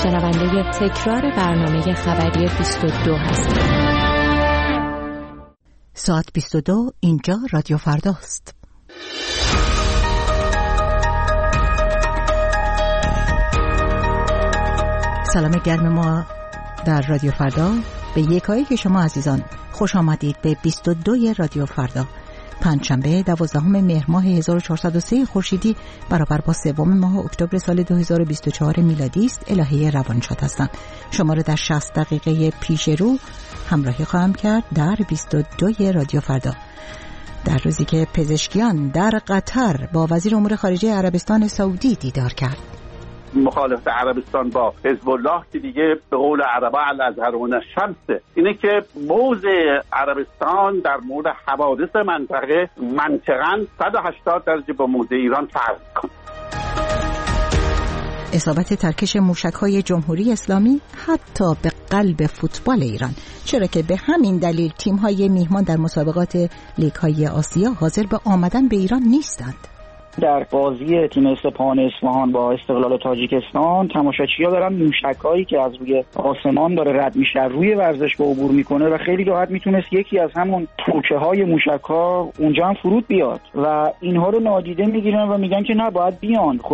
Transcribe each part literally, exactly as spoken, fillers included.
شنونده تکرار برنامه خبری بیست و دو هستید. ساعت بیست و دو اینجا رادیو فرداست. سلام گرم ما در رادیو فردا به یکایی که شما عزیزان خوش آمدید به بیست و دو رادیو فردا. پنجشنبه دوازدهم مهر ماه هزار و چهارصد و سه خورشیدی برابر با سوم ماه اکتبر سال دو هزار و بیست و چهار میلادی است. الهه روانشاد هستم. شما را در شصت دقیقه پیش رو همراهی خواهم کرد در بیست و دو رادیو فردا. در روزی که پزشکیان در قطر با وزیر امور خارجه عربستان سعودی دیدار کرد. مخالفت عربستان با حزب الله که دیگه به قول عربا الازهرون شمسه، اینه که موضع عربستان در مورد حوادث منطقه منطقاً صد و هشتاد درجه با موضع ایران فرق کنه. اصابت ترکش موشک‌های جمهوری اسلامی حتی به قلب فوتبال ایران، چرا که به همین دلیل تیم‌های میهمان در مسابقات لیگ‌های آسیا حاضر به آمدن به ایران نیستند. در بازی تیم سپاهان اصفهان با استقلال تاجیکستان تماشاچی‌ها دارن موشکایی که از روی آسمان داره رد میشه روی ورزشگاه عبور میکنه و خیلی راحت میتونست یکی از همون توکه‌های موشک‌ها اونجا هم فرود بیاد و اینها رو نادیده میگیرن و میگن که نه باید بیان. خب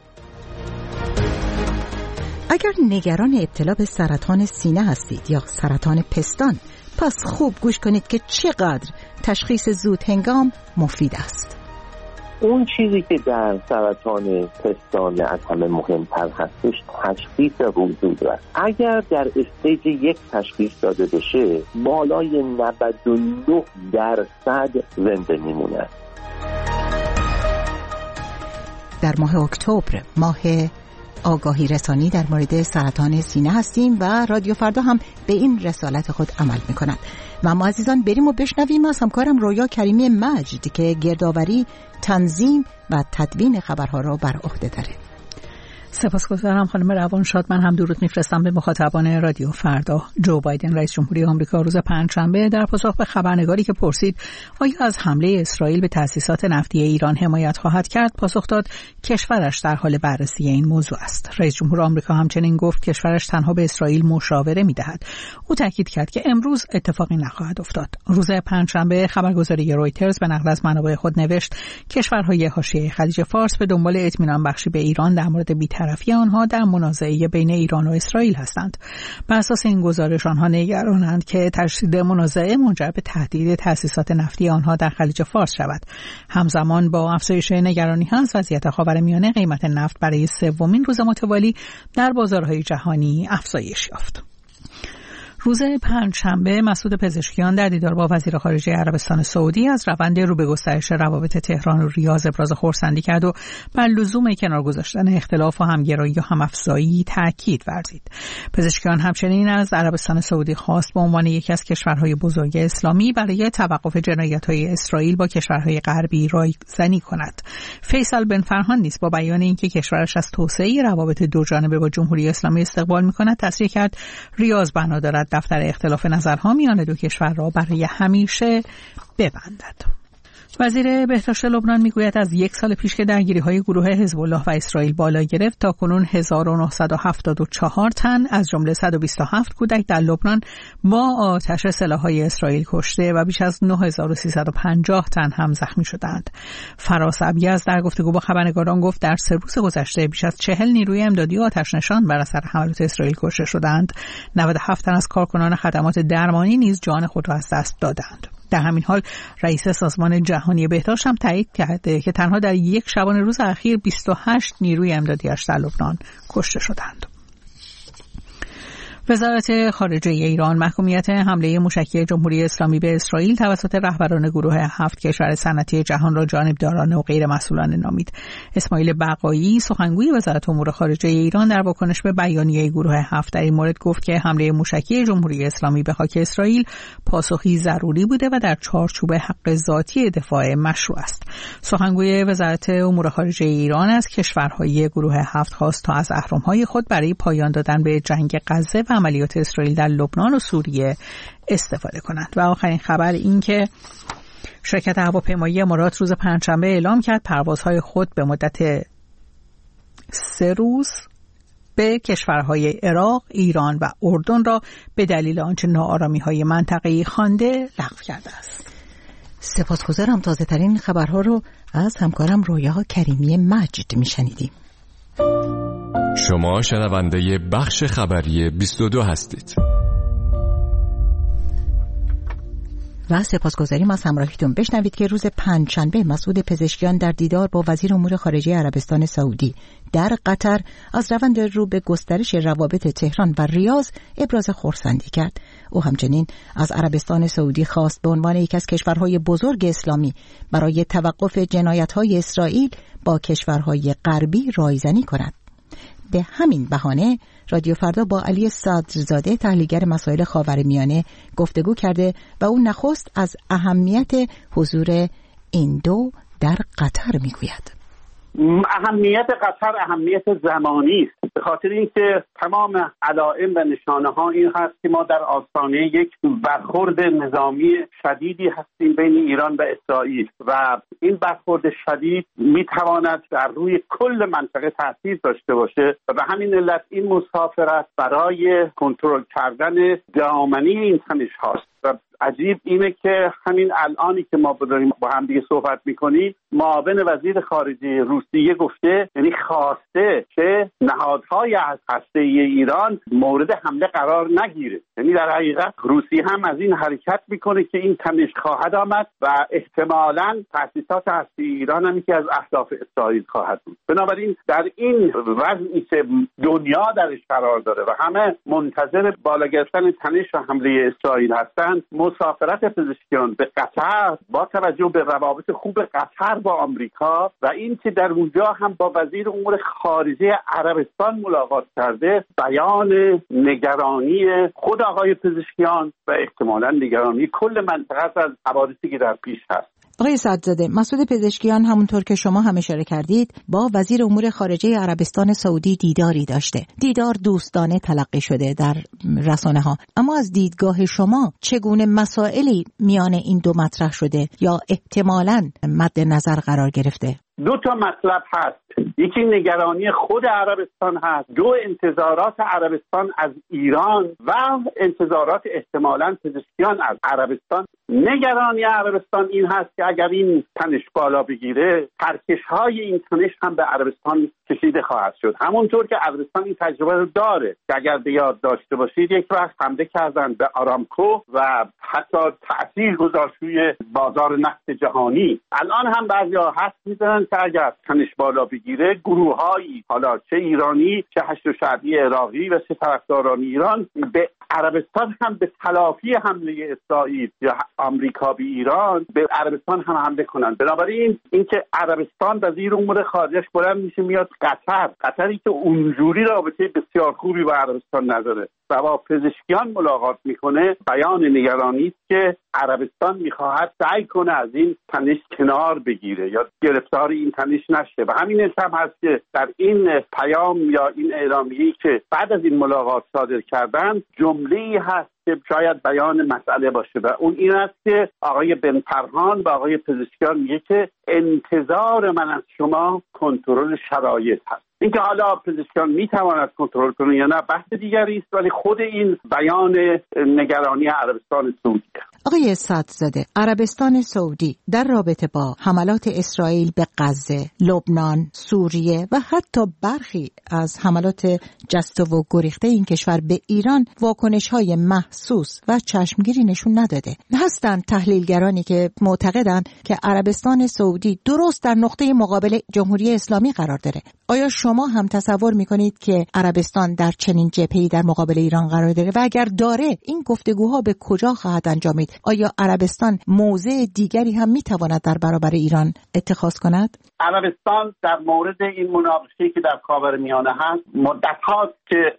اگر نگران ابتلا به سرطان سینه هستید یا سرطان پستان، پس خوب گوش کنید که چقدر تشخیص زود هنگام مفید است. اون چیزی که در سرطان پستان از همه مهمتر هستش تشخیص روزود است. اگر در استیج یک تشخیص داده بشه بالای نود و نه درصد زنده میمونه. در ماه اکتبر، ماه آگاهی رسانی در مورد سرطان سینه هستیم و رادیو فردا هم به این رسالت خود عمل می‌کند. و ما عزیزان بریم و بشنویم از همکارم رویا کریمی مجد که گردآوری، تنظیم و تدوین خبرها را بر عهده داره. سپاسگزارم خانم روانشاد. من هم درود میفرستم به مخاطبان رادیو فردا. جو بایدن رئیس جمهوری آمریکا روز پنجشنبه در پاسخ به خبرنگاری که پرسید آیا از حمله اسرائیل به تأسیسات نفتی ایران حمایت خواهد کرد، پاسخ داد کشورش در حال بررسی این موضوع است. رئیس جمهور آمریکا همچنین گفت کشورش تنها به اسرائیل مشاوره می‌دهد. او تاکید کرد که امروز اتفاقی نخواهد افتاد. روز پنجشنبه خبرگزاری رویترز به نقل از منابع خود نوشت کشورهای حاشیه خلیج فارس به دنبال اطمینان بخشی به ایران در مورد بی‌طرفی آنها در منازعه بین ایران و اسرائیل هستند. بر اساس این گزارش آنها نگرانند که تشدید منازعه منجر به تهدید تأسیسات نفتی آنها در خلیج فارس شود. همزمان با افزایش نگرانی ها از وضعیت خاورمیانه، قیمت نفت برای سومین روز متوالی در بازارهای جهانی افزایش یافت. روز پنجشنبه مسعود پزشکیان در دیدار با وزیر خارجه عربستان سعودی از روند رو به گسترش روابط تهران و ریاض ابراز خرسندی کرد و بر لزوم کنار گذاشتن اختلاف و همگرایی و همافزایی تاکید ورزید. پزشکیان همچنین از عربستان سعودی خواست به عنوان یکی از کشورهای بزرگ اسلامی برای توقف جنایت‌های اسرائیل با کشورهای غربی رایزنی کند. فیصل بن فرهان نیز با بیان اینکه کشورش از توسعه روابط دوجانبه با جمهوری اسلامی استقبال می‌کند تصریح کرد ریاض بنا دارد دفتر اختلاف نظرها میان دو کشور را برای همیشه ببندد. وزیر بهداشت لبنان میگوید از یک سال پیش که درگیری‌های گروه حزب الله و اسرائیل بالا گرفت تا کنون هزار و نهصد و هفتاد و چهار تن از جمله صد و بیست و هفت کودک در لبنان با آتش سلاح‌های اسرائیل کشته و بیش از نه هزار و سیصد و پنجاه تن هم زخمی شدند. فراس ابیض در گفتگو با خبرنگاران گفت در سه روز گذشته بیش از چهل نیروی امدادی آتش نشان بر اثر حملات اسرائیل کشته شدند. نود و هفت تن از کارکنان خدمات درمانی نیز جان خود را از دست دادند. در همین حال رئیس سازمان جهانی بهداشت هم تایید کرده که تنها در یک شبانه روز اخیر بیست و هشت نیروی امدادی‌اش در لبنان کشته شدند. وزارت خارجه ایران محکومیت حمله موشکی جمهوری اسلامی به اسرائیل توسط رهبران گروه هفت کشور صنعتی جهان را جانبدارانه و غیر مسئولانه نامید. اسماعیل بقایی سخنگوی وزارت امور خارجه ایران در واکنش به بیانیه گروه هفت در این مورد گفت که حمله موشکی جمهوری اسلامی به خاک اسرائیل پاسخی ضروری بوده و در چارچوب حق ذاتی دفاع مشروع است. سخنگوی وزارت امور خارجه ایران از کشورهای گروه هفت خواست تا از اهرم‌های خود برای پایان دادن به جنگ غزه و عملیات اسرائیل در لبنان و سوریه استفاده کنند. و آخرین خبر این که شرکت هواپیمایی امارات روز پنجشنبه اعلام کرد پروازهای خود به مدت سه روز به کشورهای عراق، ایران و اردن را به دلیل آنچه ناآرامی‌های منطقه‌ای خوانده لغو کرده است. سپاسگزارم. تازه ترین خبرها رو از همکارم رویا کریمی مجد میشنیدیم. شما شنونده بخش خبری بیست و دو هستید. و سپاسگزاریم از همراهیتون. بشنوید که روز پنجشنبه مسعود پزشکیان در دیدار با وزیر امور خارجه عربستان سعودی در قطر از روند رو به گسترش روابط تهران و ریاض ابراز خرسندی کرد. او همچنین از عربستان سعودی خواست به عنوان یک از کشورهای بزرگ اسلامی برای توقف جنایت‌های اسرائیل با کشورهای غربی رایزنی کند. به همین بهانه رادیو فردا با علی صدرزاده تحلیلگر مسائل خاورمیانه گفتگو کرده و او نخست از اهمیت حضور این دو در قطر میگوید. اهمیت قطر اهمیت زمانی است، به خاطر اینکه تمام علائم و نشانه ها این هست که ما در آستانه یک برخورد نظامی شدیدی هستیم بین ایران و اسرائیل و این برخورد شدید میتواند در روی کل منطقه تاثیر داشته باشه و به همین علت این مسافرت برای کنترل کردن دامنی این تنش هاست. و عجیب اینه که همین الانی که ما داریم با هم دیگه صحبت میکنیم، معاون وزیر خارجه روسیه گفته، یعنی خواسته که نهادهای از هسته ایران مورد حمله قرار نگیره. یعنی در حقیقت روسیه هم از این حرکت میکنه که این تنش خواهد آمد و احتمالاً تأسیسات هسته ایران هم یکی از اهداف اسرائیل خواهد بود. بنابراین در این وضعی که دنیا درش قرار داره و همه منتظر بالا گرفتن تنش و حمله اسرائیل هستن، مسافرت پزشکیان به قطر با توجه به روابط خوب قطر با آمریکا و این که در اونجا هم با وزیر امور خارجه عربستان ملاقات کرده، بیان نگرانی خود آقای پزشکیان و احتمالاً نگرانی کل منطقه از حوادثی که در پیش هست. آقای صدرزاده، مسعود پزشکیان همونطور که شما هم اشاره کردید با وزیر امور خارجه عربستان سعودی دیداری داشته. دیدار دوستانه تلقی شده در رسانه ها، اما از دیدگاه شما چگونه مسائلی میان این دو مطرح شده یا احتمالاً مد نظر قرار گرفته؟ دو تا مطلب هست. یکی نگرانی خود عربستان هست، دو انتظارات عربستان از ایران و انتظارات احتمالاً پزشکیان از عربستان. نگرانی عربستان این هست که اگر این تنش بالا بگیره، ترکش‌های این تنش هم به عربستان کشیده خواهد شد. همونطور که عربستان این تجربه رو داره که اگر به یاد داشته باشید یک وقت حمله کردن به آرامکو و حتی تأثیر گذاشت روی بازار نفت جهانی. الان هم بعضی‌ها حدس می‌زنن که اگر تنش بالا بگیره، گروه‌هایی حالا چه ایرانی چه حشد شعبی عراقی و چه طرفداران ایران به عربستان هم به تلافی حمله اسرائیل یا آمریکا به ایران به عربستان هم حمله کنند. بنابراین اینکه عربستان وزیر امور خارجش بلند میشه میاد قطر، قطری که اونجوری رابطه بسیار خوبی با عربستان نداره و با پزشکیان ملاقات میکنه، بیان نگرانی است که عربستان میخواهد سعی کنه از این تنش کنار بگیره یا گرفتار این تنش نشه. و همین هم هست که در این پیام یا این اعلامیه‌ای که بعد از این ملاقات صادر کردن، جمله‌ای هست که شاید بیان مسئله باشه و اون این است که آقای بن فرهان و آقای پزشکیان میگه که انتظار من از شما کنترل شرایط هست. اینکه حالا پزشکیان میتواند کنترل کنه یا نه بحث دیگری است، ولی خود این بیان نگرانی عربستان سعودی. آقای صدرزاده، عربستان سعودی در رابطه با حملات اسرائیل به غزه، لبنان، سوریه و حتی برخی از حملات جسته و گریخته این کشور به ایران واکنش‌های محسوس و چشمگیری نشون نداده. هستند تحلیلگرانی که معتقدند که عربستان سعودی درست در نقطه مقابل جمهوری اسلامی قرار داره. آیا شما هم تصور می‌کنید که عربستان در چنین جبهه‌ای در مقابل ایران قرار داره و اگر داره این گفتگوها به کجا خواهد انجامید؟ آیا عربستان موضع دیگری هم میتواند در برابر ایران اتخاذ کند؟ عربستان در مورد این مناقشه‌ای که در خاورمیانه هست مدت هاست که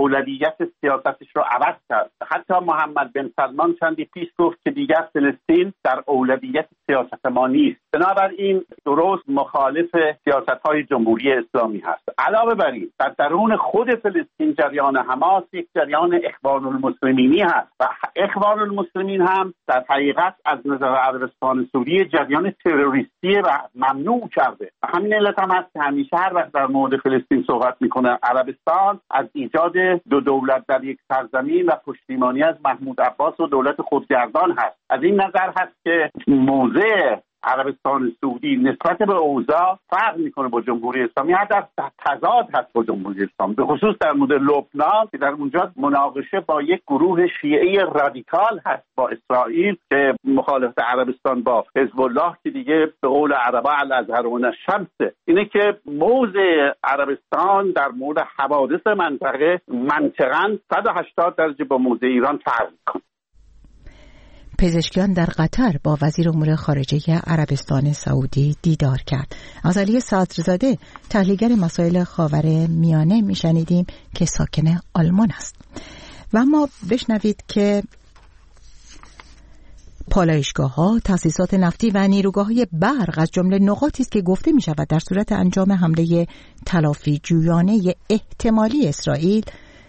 اولویت سیاستش رو عوض کرد. حتی محمد بن سلمان چندی پیش گفت که دیگر فلسطین در اولویت سیاست ما نیست. بنابراین درست مخالف سیاست‌های جمهوری اسلامی هست. علاوه بر این در درون خود فلسطین جریان حماس یک جریان اخوان المسلمینی هست و اخوان المسلمین هم در حقیقت از نظر عربستان سعودی جریان تروریستی و ممنوع کرده. همین علت هم هست که همیشه هر وقت در مورد فلسطین صحبت میکنه عربستان از ایجاد دو دولت در یک سرزمین و پشتیبانی از محمود عباس و دولت خودگردان هست. از این نظر هست که موضع عربستان سعودی نسبت به اوضاع فرق میکنه با جمهوری اسلامی، هر در تضاد هست با جمهوری اسلامی، به خصوص در مورد لبنان که در اونجا مناقشه با یک گروه شیعی رادیکال هست با اسرائیل که مخالفت عربستان با حزب الله که دیگه به قول عربا الازهرون الشمس. اینه که موضع عربستان در مورد حوادث منطقه منطقاً صد و هشتاد درجه با موضع ایران فرق میکنه. پزشکیان در قطر با وزیر امور خارجه عربستان سعودی دیدار کرد. از علی صدرزاده تحلیلگر مسائل خاورمیانه میشنیدیم که ساکن آلمان است. و ما بشنوید که پالایشگاه‌ها، تأسیسات نفتی و نیروگاه‌های برق از جمله نقاطی است که گفته می‌شود در صورت انجام حمله تلافی جویانه احتمالی اسرائیل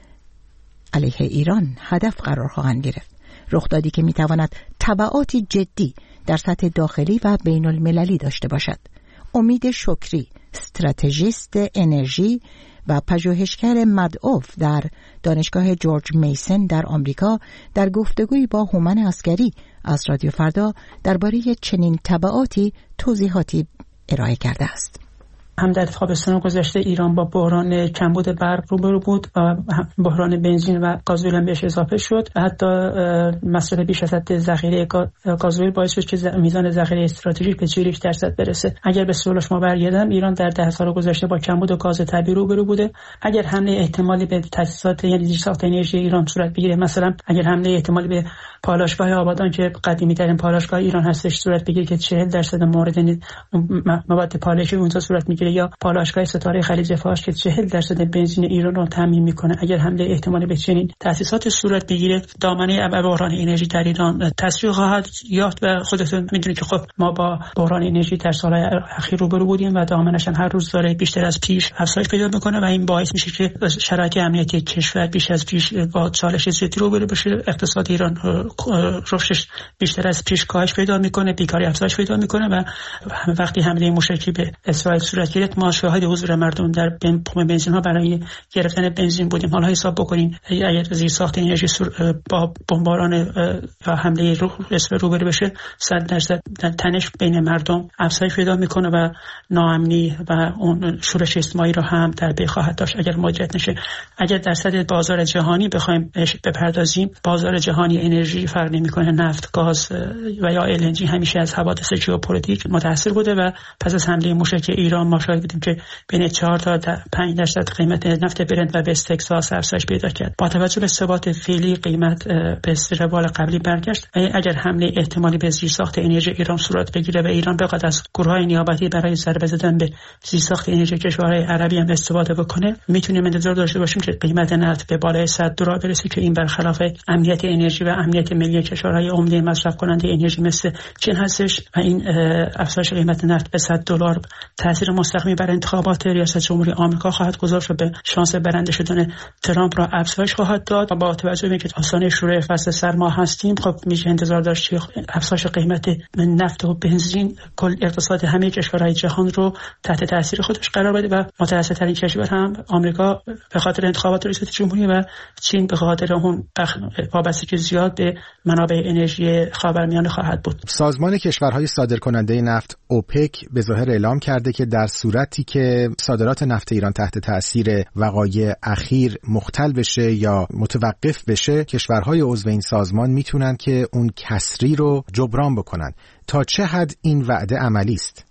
علیه ایران هدف قرار خواهند گرفت. رخدادی که میتواند تبعاتی جدی در سطح داخلی و بین المللی داشته باشد. امید شکری، استراتژیست انرژی و پژوهشگر مدعو در دانشگاه جورج میسن در آمریکا، در گفتگویی با هومن عسکری از رادیو فردا درباره چنین تبعاتی توضیحاتی ارائه کرده است. هم در تابستان گذشته ایران با بحران کمبود برق روبرو بود و بحران بنزین و گازوئیل بهش اضافه شد. حتی مصرف بیش از حد ذخیره گازوئیل باعث شد که میزان ذخیره استراتژیک به چهل و یک درصد برسه. اگر به سوال شما برگردم، ایران در ده سال گذشته با کمبود گاز طبیعی روبرو بوده. اگر حمله احتمالی به تأسیسات یعنی زیرساخت انرژی ایران صورت بگیره، مثلا اگر حمله احتمالی به پالایشگاه آبادان که قدیمی ترین پالایشگاه ایران هستش صورت بگیره که چهل درصد مورد مواد پالایشی اونجا صورت میگیره، یا پالایشگاه ستاره خلیج فارس که چهل درصد بنزین ایران رو تامین میکنه، اگر حمله احتمالی به چنین تأسیسات صورت بگیره، دامنه بحران انرژی در ایران تسریع خواهد یافت. و خودتون میدونید که خب ما با بحران انرژی در سالهای اخیر روبرو بودیم و دامنش هر روز داره بیشتر از پیش افزایش پیدا میکنه و این باعث میشه که شرایط امنیتی کشور بیش از پیش با چالش جدی روبرو بشه. اقتصاد ایران رشدش بیشتر از پیش کاهش پیدا میکنه، بیکاری افزایش پیدا میکنه و وقتی حمله موشکی به اسرائیل صورت گرفت ما شاهد حضور مردم در پمپ بنزین ها برای گرفتن بنزین بودیم. حالا حساب بکنین اگر زیرساخت انرژی با بمباران یا حمله اسرائیل روبرو بشه، صد درصد تنش بین مردم افزایش پیدا میکنه و ناامنی و اون شورش اجتماعی رو هم در پی خواهد داشت اگر مواجه نشه. اگر در سطح بازار جهانی بخوایم بپردازیم، بازار جهانی انرژی فرق نمیکنه، نفت، گاز و یا ال ان جی همیشه از حوادث ژئوپلیتیک متاثر بوده و پس از حمله موشکی ایران ما شاهد بودیم که بین چهار تا پنج درصد قیمت نفت برنت و وست تگزاس افزایش پیدا کرد. با توجه به ثبات فعلی قیمت به روال قبلی برگشت. اگر حمله احتمالی به زیرساخت انرژی ایران صورت بگیره و ایران بخواد از گروه‌های نیابتی برای ضربه زدن به زیرساخت انرژی کشورهای عربی هم استفاده بکنه، میتونیم انتظار داشته باشیم که قیمت نفت به بالای صد دلار برسه که این برخلاف امنیت انرژی و امنیت ملی کشورهای عمده مصرف کننده انرژی مثل چین هستش و این افزایش قیمت نفت به صد دلار تاثیر مستقیمی بر انتخابات ریاست جمهوری آمریکا خواهد گذاشت و به شانس برنده شدن ترامپ را افزایش خواهد داد. و با توجه به اینکه آستانه شروع فصل سرما هستیم، خب میشه انتظار داشت که افزایش قیمت نفت و بنزین کل اقتصاد همه کشورهای جهان رو تحت تاثیر خودش قرار بده و متوسط‌ترین کشور هم آمریکا به خاطر انتخابات ریاست جمهوری و چین به خاطر اون وابستگی زیاد به منابع انرژی خاورمیانه خواهد بود. سازمان کشورهای صادرکننده نفت اوپک به ظاهر اعلام کرده که در صورتی که صادرات نفت ایران تحت تأثیر وقایع اخیر مختل بشه یا متوقف بشه، کشورهای عضو این سازمان میتونن که اون کسری رو جبران بکنن. تا چه حد این وعده عملی است؟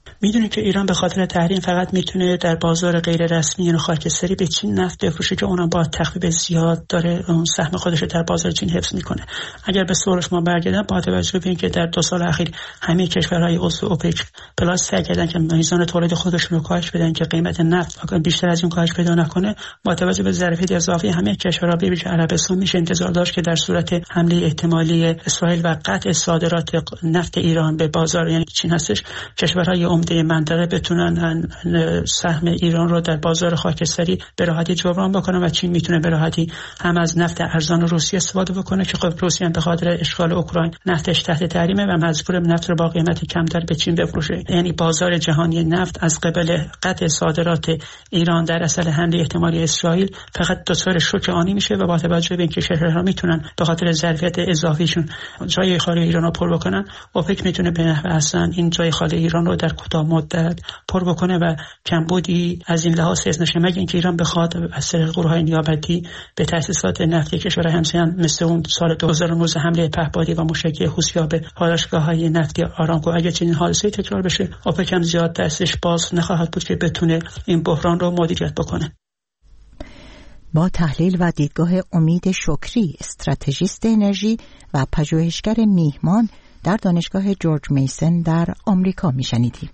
میدونید که ایران به خاطر تحریم فقط میتونه در بازار غیر رسمی یعنی خاکستری به چین نفت بفروشه که اونم با تخفیف زیاد داره اون سهم خودش رو در بازار چین حفظ میکنه. اگر به سوالش ما برگردیم با توجه به اینکه در دو سال اخیر همه کشورهای عضو اوپک پلاس سعی کردن که میزان تولید خودشون رو کاهش بدن که قیمت نفت بیشتر از این کاهش پیدا نکنه، با توجه به ظرفیت اضافی همه کشورها به ویژه عربستان میشه انتظار داشت که در صورت حمله احتمالی اسرائیل و قطع صادرات نفت ایران به بازار یعنی چین هستش، کشورهای عمده منطقه بتونن سهم ایران رو در بازار خاکستری به راحتی جبران بکنن و چین میتونه به راحتی هم از نفت ارزان روسیه استفاده بکنه که خب روسیه به خاطر اشغال اوکراین نفتش تحت تحریمه و مجبور نفت رو با قیمت کمتر به چین بفروشه. یعنی بازار جهانی نفت از قبل قطع صادرات ایران در اصل حمله احتمالی اسرائیل فقط دچار شوک آنی میشه و با توجه به اینکه شهرها میتونن به خاطر ظرفیت اضافیشون جای خالی ایران رو پر بکنن، اوپک میتونه به نحو احسن این جای خالی ایران رو در کوتاه مدت پر بکنه و کمبودی از این لحاظ حس نشه، مگر اینکه ایران بخواد از طریق گروه‌های نیابتی به تأسیسات نفتی کشور همسایه‌ان مثل اون سال دو هزار و نوزده حمله پهپادی و موشکی حوثی‌ها به پالایشگاه‌های نفتی آرامکو، اگر چنین حادثه‌ای تکرار بشه اوپک هم زیاد دستش باز نخواهد بود که بتونه این بحران رو مدیریت بکنه. با تحلیل و دیدگاه امید شکری، استراتژیست انرژی و پژوهشگر میهمان در دانشگاه جورج میسن در آمریکا میشنیدیم.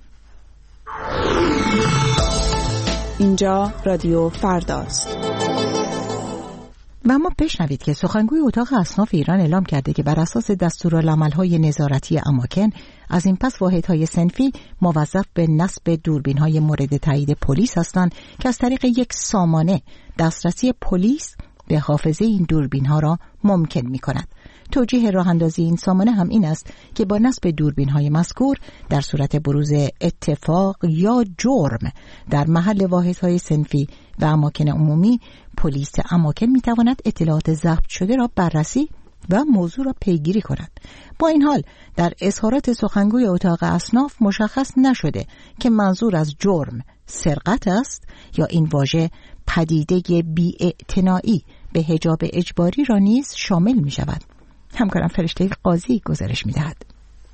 اینجا رادیو فرداست. و اما بشنوید که سخنگوی اتاق اصناف ایران اعلام کرده که بر اساس دستورالعمل‌های نظارتی اماکن از این پس واحدهای صنفی موظف به نصب دوربین‌های مورد تایید پلیس هستند که از طریق یک سامانه دسترسی پلیس به حافظه این دوربین‌ها را ممکن می‌کند. توجیه راه اندازی این سامانه هم این است که با نصب دوربین‌های مذکور در صورت بروز اتفاق یا جرم در محل واحدهای صنفی و اماکن عمومی، پلیس اماکن می‌تواند اطلاعات ضبط شده را بررسی و موضوع را پیگیری کند. با این حال در اظهارات سخنگوی اتاق اصناف مشخص نشده که منظور از جرم سرقت است یا این واژه پدیده بی‌اعتنایی به حجاب اجباری را نیز شامل می‌شود. همکارم فرشته قاضی گزارش می‌دهد.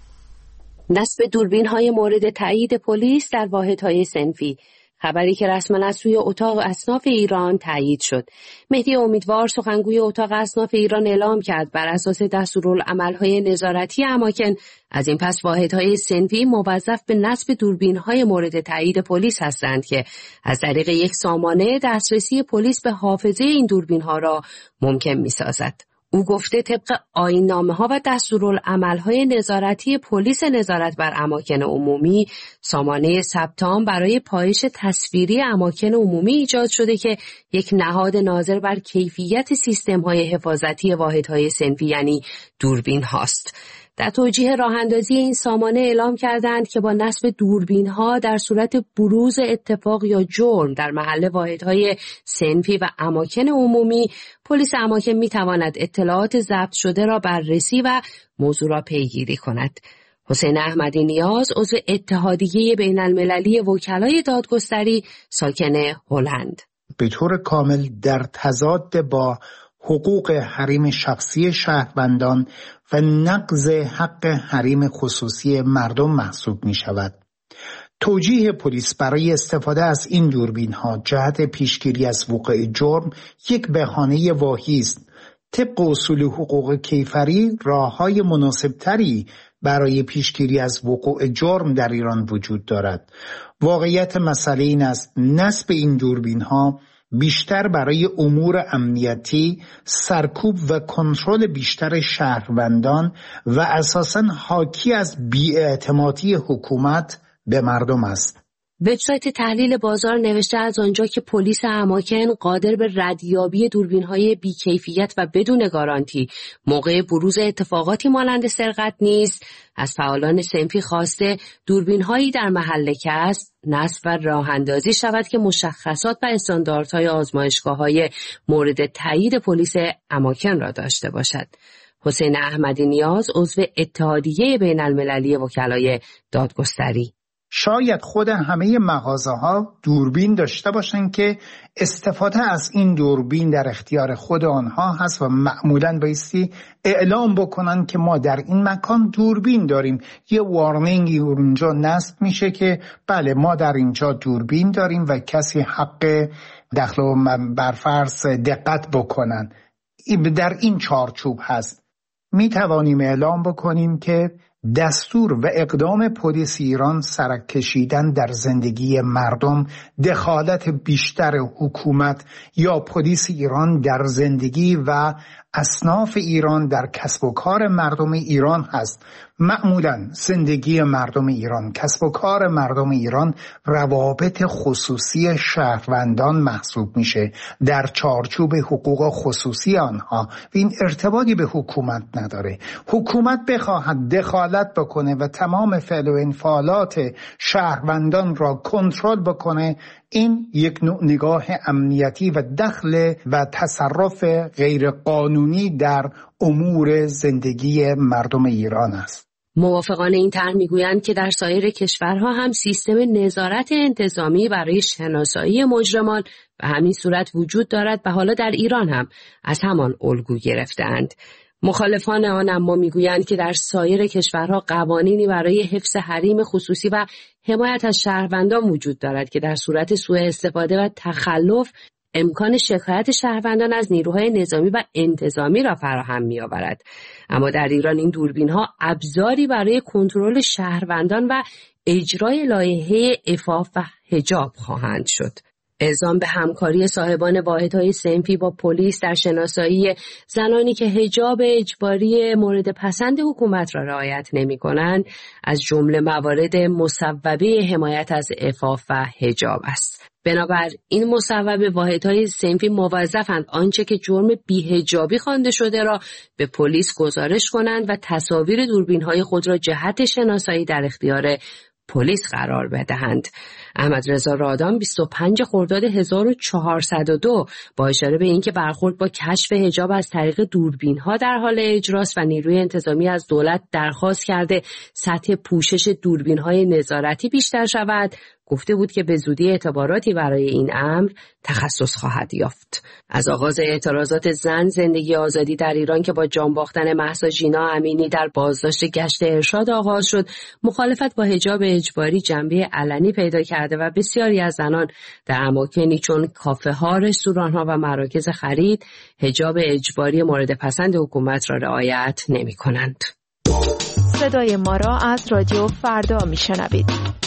نصب دوربین‌های مورد تایید پلیس در واحدهای صنفی، خبری که رسما از سوی اتاق اصناف ایران تایید شد. مهدی امیدوار سخنگوی اتاق اصناف ایران اعلام کرد بر اساس دستورالعمل‌های نظارتی اماکن از این پس واحدهای صنفی موظف به نصب دوربین‌های مورد تایید پلیس هستند که از طریق یک سامانه دسترسی پلیس به حافظه این دوربین‌ها را ممکن می‌سازد. او گفته طبق آیین‌نامه‌ها و دستورالعمل‌های نظارتی پلیس نظارت بر اماکن عمومی، سامانه ثبتان برای پایش تصویری اماکن عمومی ایجاد شده که یک نهاد ناظر بر کیفیت سیستم‌های حفاظتی واحدهای صنفی یعنی دوربین هاست. در توجیه راه اندازی این سامانه اعلام کردند که با نصب دوربین‌ها در صورت بروز اتفاق یا جرم در محل واحدهای صنفی و اماکن عمومی، پلیس اماکن می‌تواند اطلاعات ضبط شده را بررسی و موضوع را پیگیری کند. حسین احمدی نیاز، عضو اتحادیه بین‌المللی وکلای دادگستری ساکن هلند: به طور کامل در تضاد با حقوق حریم شخصی شهروندان و نقض حق حریم خصوصی مردم محسوب می شود. توجیه پلیس برای استفاده از این دوربین ها جهت پیشگیری از وقوع جرم یک بهانه واهی است. طبق اصول حقوق کیفری راه‌های مناسبتری برای پیشگیری از وقوع جرم در ایران وجود دارد. واقعیت مسئله این است نصب این دوربین ها بیشتر برای امور امنیتی، سرکوب و کنترل بیشتر شهروندان و اساساً حاکی از بی‌اعتمادی حکومت به مردم است. وبسایت تحلیل بازار نوشته از آنجا که پلیس اماکن قادر به ردیابی دوربین‌های بی‌کیفیت و بدون گارانتی موقع بروز اتفاقاتی مانند سرقت نیست، از فعالان صنفی خواسته دوربین‌هایی در محل کسب نصب و راه‌اندازی شود که مشخصات و استانداردهای آزمایشگاه‌های مورد تایید پلیس اماکن را داشته باشد. حسین احمدی نیاز، عضو اتحادیه بین‌المللی وکلای دادگستری: شاید خود همه مغازه‌ها دوربین داشته باشن که استفاده از این دوربین در اختیار خود آنها هست و معمولاً بایستی اعلام بکنن که ما در این مکان دوربین داریم. یه وارنینگی اونجا نصب میشه که بله ما در اینجا دوربین داریم و کسی حق دخل و برفرض دقت بکنن. در این چارچوب هست. می توانیم اعلام بکنیم که دستور و اقدام پلیس ایران سرک کشیدن در زندگی مردم، دخالت بیشتر حکومت یا پلیس ایران در زندگی و اصناف ایران در کسب و کار مردم ایران هست. معمولاً زندگی مردم ایران، کسب و کار مردم ایران روابط خصوصی شهروندان محسوب میشه در چارچوب حقوق خصوصی آنها و این ارتباطی به حکومت نداره. حکومت بخواهد دخالت بکنه و تمام فعل و انفعالات شهروندان را کنترل بکنه، این یک نوع نگاه امنیتی و دخل و تصرف غیر قانونی در امور زندگی مردم ایران است. موافقان این طرح میگویند که در سایر کشورها هم سیستم نظارت انتظامی برای شناسایی مجرمان به همین صورت وجود دارد و حالا در ایران هم از همان الگو گرفتند. مخالفان آن اما میگویند که در سایر کشورها قوانینی برای حفظ حریم خصوصی و حمایت از شهروندان وجود دارد که در صورت سوء استفاده و تخلف امکان شکایت شهروندان از نیروهای نظامی و انتظامی را فراهم می‌آورد. اما در ایران این دوربین‌ها ابزاری برای کنترل شهروندان و اجرای لایحه عفاف و حجاب خواهند شد. اعزام به همکاری صاحبان واحدهای صنفی با پلیس در شناسایی زنانی که حجاب اجباری مورد پسند حکومت را رعایت نمی‌کنند از جمله موارد مصوبه حمایت از عفاف و حجاب است. بنابر این مصوبه واحدهای صنفی موظفند آنچه که جرم بی‌حجابی خوانده شده را به پلیس گزارش کنند و تصاویر دوربین‌های خود را جهت شناسایی در اختیار پلیس قرار بدهند. احمد رضا رادان بیست و پنج خرداد هزار و چهارصد و دو با اشاره به اینکه برخورد با کشف حجاب از طریق دوربین‌ها در حال اجراست و نیروی انتظامی از دولت درخواست کرده سطح پوشش دوربین‌های نظارتی بیشتر شود، گفته بود که به زودی اعتباراتی برای این امر تخصص خواهد یافت. از آغاز اعتراضات زن زندگی آزادی در ایران که با جان باختن مهسا ژینا امینی در بازداشت گشت ارشاد آغاز شد، مخالفت با حجاب اجباری جنبه علنی پیدا کرده و بسیاری از زنان در اماکنی چون کافه ها، رستوران ها و مراکز خرید حجاب اجباری مورد پسند حکومت را رعایت نمی کنند. صدای ما را از رادیو فردا می شنوید.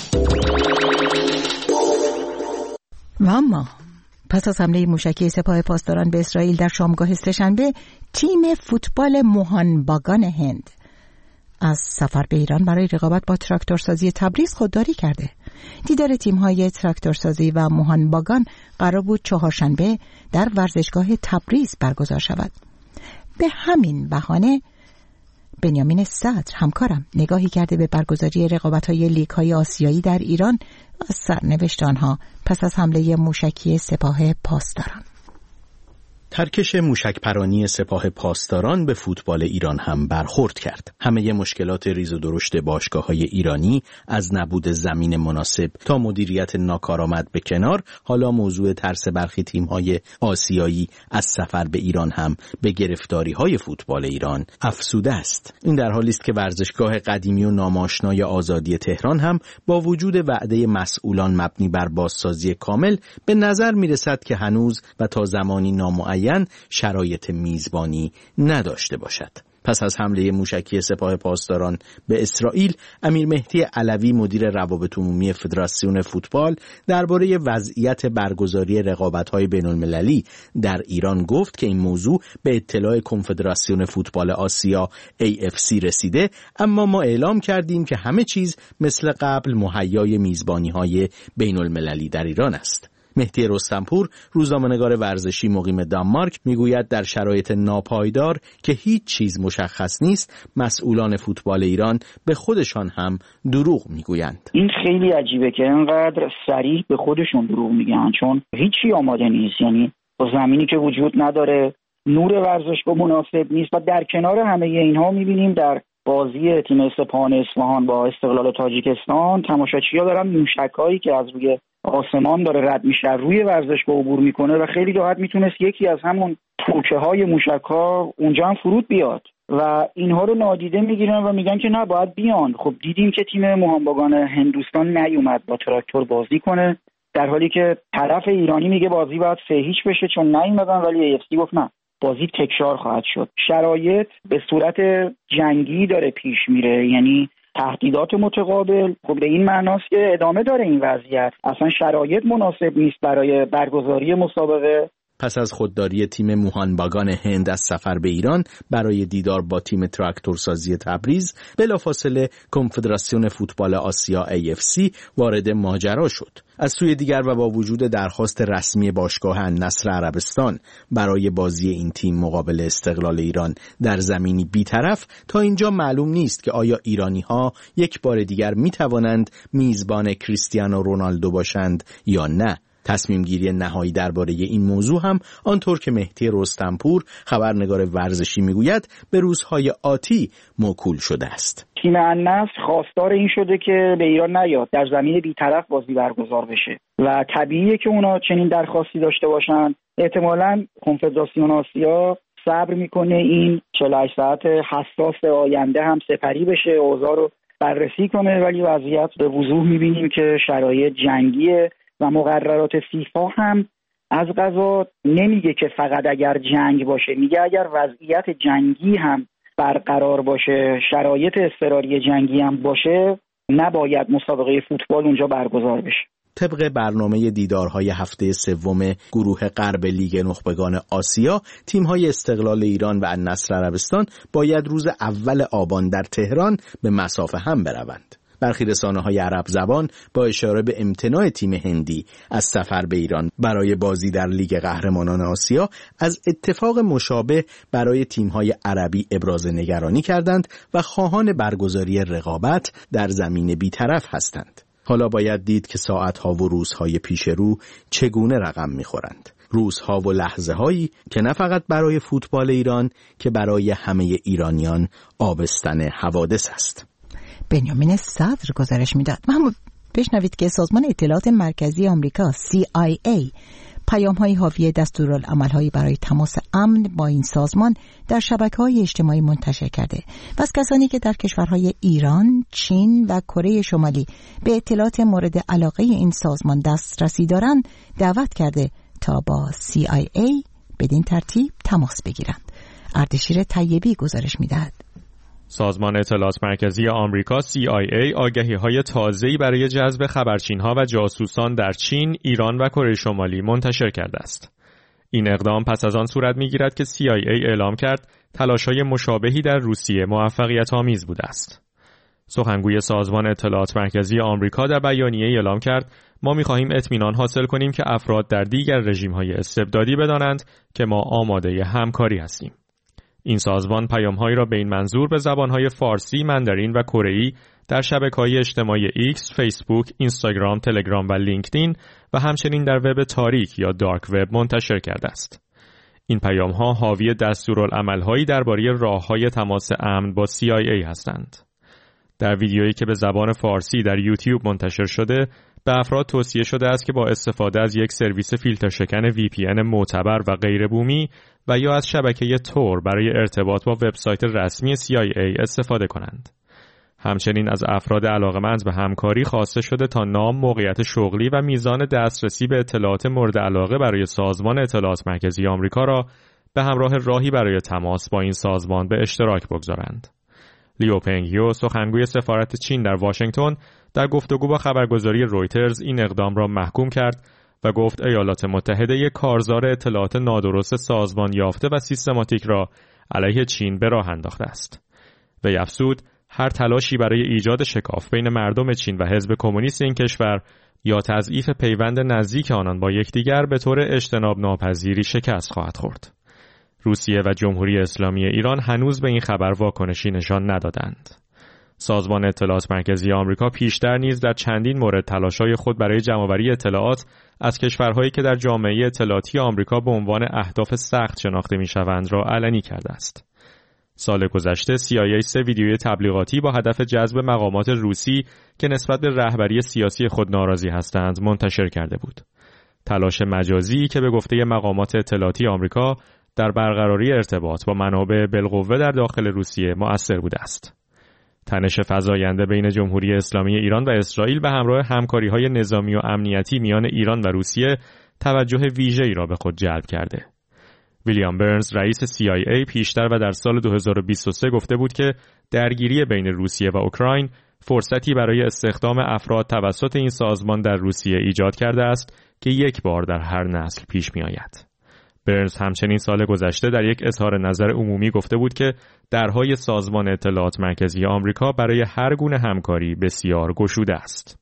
و اما پس از حمله موشکی سپاه پاسداران به اسرائیل در شامگاه سه‌شنبه، تیم فوتبال موهانباگان هند از سفر به ایران برای رقابت با تراکتورسازی تبریز خودداری کرده. دیدار تیم‌های تراکتورسازی و موهانباگان قرار بود چهارشنبه در ورزشگاه تبریز برگزار شود. به همین بهانه بنیامین صدر همکارم نگاهی کرده به برگزاری رقابت‌های لیگ‌های آسیایی در ایران و سرنوشت آنها پس از حمله موشکی سپاه پاسداران. ترکش موشک پرانی سپاه پاسداران به فوتبال ایران هم برخورد کرد. همه مشکلات ریز و درشت باشگاه‌های ایرانی از نبود زمین مناسب تا مدیریت ناکارآمد به کنار، حالا موضوع ترس برخی تیم‌های آسیایی از سفر به ایران هم به گرفتاری‌های فوتبال ایران افزوده است. این در حالی است که ورزشگاه قدیمی و ناماشنای آزادی تهران هم با وجود وعده مسئولان مبنی بر بازسازی کامل به نظر می‌رسد که هنوز و تا زمانی نامعین شرایط میزبانی نداشته باشد. پس از حمله موشکی سپاه پاسداران به اسرائیل، امیر مهدی علوی مدیر روابط عمومی فدراسیون فوتبال درباره وضعیت برگزاری رقابت‌های بین‌المللی در ایران گفت که این موضوع به اطلاع کنفدراسیون فوتبال آسیا ای اف سی رسیده، اما ما اعلام کردیم که همه چیز مثل قبل مهیای میزبانی‌های بین‌المللی در ایران است. مهدی رستمپور، روزنامه‌نگار ورزشی مقیم دانمارک، میگوید در شرایط ناپایدار که هیچ چیز مشخص نیست، مسئولان فوتبال ایران به خودشان هم دروغ میگویند. این خیلی عجیبه که اینقدر صریح به خودشون دروغ میگن، چون هیچی آماده نیست. یعنی با زمینی که وجود نداره، نور ورزشگاه مناسب نیست و در کنار همه اینها میبینیم در بازی تیم سپاهان اصفهان با استقلال تاجیکستان تماشاچی‌ها دارن موشکایی که از روی آسمان داره رد میشه روی ورزشگاه عبور میکنه و خیلی راحت میتونست یکی از همون توکه‌های موشک‌ها اونجا هم فرود بیاد و اینها رو نادیده میگیرن و میگن که نه باید بیان. خب دیدیم که تیم موهانباگان هندوستان نیومد با تراکتور بازی کنه، در حالی که طرف ایرانی میگه بازی باید سه هیچ بشه چون نیومدن، ولی ای اف سی گفت نه بازی تکرار خواهد شد. شرایط به صورت جنگی داره پیش میره، یعنی تهدیدات متقابل. خب به این معناست که ادامه داره این وضعیت، اصلا شرایط مناسب نیست برای برگزاری مسابقه. پس از خودداری تیم موهانباگان هند از سفر به ایران برای دیدار با تیم تراکتورسازی تبریز، بلافاصله کنفدراسیون فوتبال آسیا ای اف سی وارد ماجرا شد. از سوی دیگر و با وجود درخواست رسمی باشگاه النصر عربستان برای بازی این تیم مقابل استقلال ایران در زمینی بی‌طرف، تا اینجا معلوم نیست که آیا ایرانی‌ها یک بار دیگر می‌توانند میزبان کریستیانو رونالدو باشند یا نه. تصمیم گیری نهایی درباره این موضوع هم آنطور که مهدی رستمپور خبرنگار ورزشی میگوید به روزهای آتی موکول شده است. تیم النصر خواستار این شده که به ایران نیاد، در زمین بی‌طرف بازی برگزار بشه و طبیعیه که اونا چنین درخواستی داشته باشن. احتمالاً کنفدراسیون آسیا صبر میکنه این چهل و هشت ساعت حساس آینده هم سپری بشه، اوضاع رو بررسی کنه، ولی وضعیت به وضوح میبینیم که شرایط جنگیه و مقررات فیفا هم از قضا نمیگه که فقط اگر جنگ باشه، میگه اگر وضعیت جنگی هم برقرار باشه، شرایط اضطراری جنگی هم باشه، نباید مسابقه فوتبال اونجا برگزار بشه. طبق برنامه دیدارهای هفته سوم گروه غرب لیگ نخبگان آسیا، تیم‌های استقلال ایران و النصر عربستان باید روز اول آبان در تهران به مسافه هم بروند. برخی رسانه‌های عرب زبان با اشاره به امتناع تیم هندی از سفر به ایران برای بازی در لیگ قهرمانان آسیا از اتفاق مشابه برای تیم‌های عربی ابراز نگرانی کردند و خواهان برگزاری رقابت در زمین بی‌طرف هستند. حالا باید دید که ساعت‌ها و روزهای پیش رو چگونه رقم می‌خورند. روزها و لحظه‌هایی که نه فقط برای فوتبال ایران که برای همه ایرانیان آبستن حوادث است. بنیامین صدر گزارش میداد. محمود بشنوید که سازمان اطلاعات مرکزی آمریکا سی آی ای پیام‌های حاوی دستورالعمل‌هایی برای تماس امن با این سازمان در شبکه‌های اجتماعی منتشر کرده و از کسانی که در کشورهای ایران، چین و کره شمالی به اطلاعات مورد علاقه این سازمان دسترسی دارند دعوت کرده تا با سی آی ای بدین ترتیب تماس بگیرند. اردشیر طیبی گزارش میدهد. سازمان اطلاعات مرکزی آمریکا سی آی ای آگهی‌های تازه‌ای برای جذب خبرچین‌ها و جاسوسان در چین، ایران و کره شمالی منتشر کرده است. این اقدام پس از آن صورت می‌گیرد که سی آی ای اعلام کرد تلاش‌های مشابهی در روسیه موفقیت‌آمیز بوده است. سخنگوی سازمان اطلاعات مرکزی آمریکا در بیانیه اعلام کرد ما می‌خواهیم اطمینان حاصل کنیم که افراد در دیگر رژیم‌های استبدادی بدانند که ما آماده همکاری هستیم. این سازمان پیام‌هایی را به این منظور به زبان‌های فارسی، ماندارین و کره‌ای در شبکه‌های اجتماعی ایکس، فیسبوک، اینستاگرام، تلگرام و لینکدین و همچنین در وب تاریک یا دارک وب منتشر کرده است. این پیام‌ها حاوی دستورالعمل‌هایی درباره راه‌های تماس امن با سی آی ای هستند. در ویدیویی که به زبان فارسی در یوتیوب منتشر شده، به افراد توصیه شده است که با استفاده از یک سرویس فیلتر شکن وی پی ان معتبر و غیر بومی و یا از شبکه تور برای ارتباط با وبسایت رسمی سی آی ای استفاده کنند. همچنین از افراد علاقه‌مند به همکاری خواسته شده تا نام، موقعیت شغلی و میزان دسترسی به اطلاعات مورد علاقه برای سازمان اطلاعات مرکزی آمریکا را به همراه راهی برای تماس با این سازمان به اشتراک بگذارند. لیو پنگیو، سخنگوی سفارت چین در واشنگتن، در گفتگو با خبرگزاری رویترز این اقدام را محکوم کرد و گفت ایالات متحده یک کارزار اطلاعات نادرست سازمان یافته و سیستماتیک را علیه چین به راه انداخته است. وی افزود هر تلاشی برای ایجاد شکاف بین مردم چین و حزب کمونیست این کشور یا تضعیف پیوند نزدیک آنان با یکدیگر به طور اجتناب ناپذیری شکست خواهد خورد. روسیه و جمهوری اسلامی ایران هنوز به این خبر واکنشی نشان ندادند. سازمان اطلاعات مرکزی آمریکا پیشتر نیز در چندین مورد تلاش‌های خود برای جمع‌آوری اطلاعات از کشورهایی که در جامعه اطلاعاتی آمریکا به عنوان اهداف سخت شناخته می‌شوند را علنی کرده است. سال گذشته سی آی ای سه ویدیوی تبلیغاتی با هدف جذب مقامات روسی که نسبت به رهبری سیاسی خود ناراضی هستند منتشر کرده بود. تلاش مجازی که به گفته مقامات اطلاعاتی آمریکا در برقراری ارتباط با منابع بالقوه در داخل روسیه مؤثر بوده است. تنش فزاینده بین جمهوری اسلامی ایران و اسرائیل به همراه همکاری‌های نظامی و امنیتی میان ایران و روسیه توجه ویژه‌ای را به خود جلب کرده. ویلیام برنز رئیس سی آی ای پیشتر و در سال دو هزار و بیست و سه گفته بود که درگیری بین روسیه و اوکراین فرصتی برای استخدام افراد توسط این سازمان در روسیه ایجاد کرده است که یک بار در هر نسل پیش می آید. برنز همچنین سال گذشته در یک اظهار نظر عمومی گفته بود که درهای سازمان اطلاعات مرکزی آمریکا برای هر گونه همکاری بسیار گشوده است.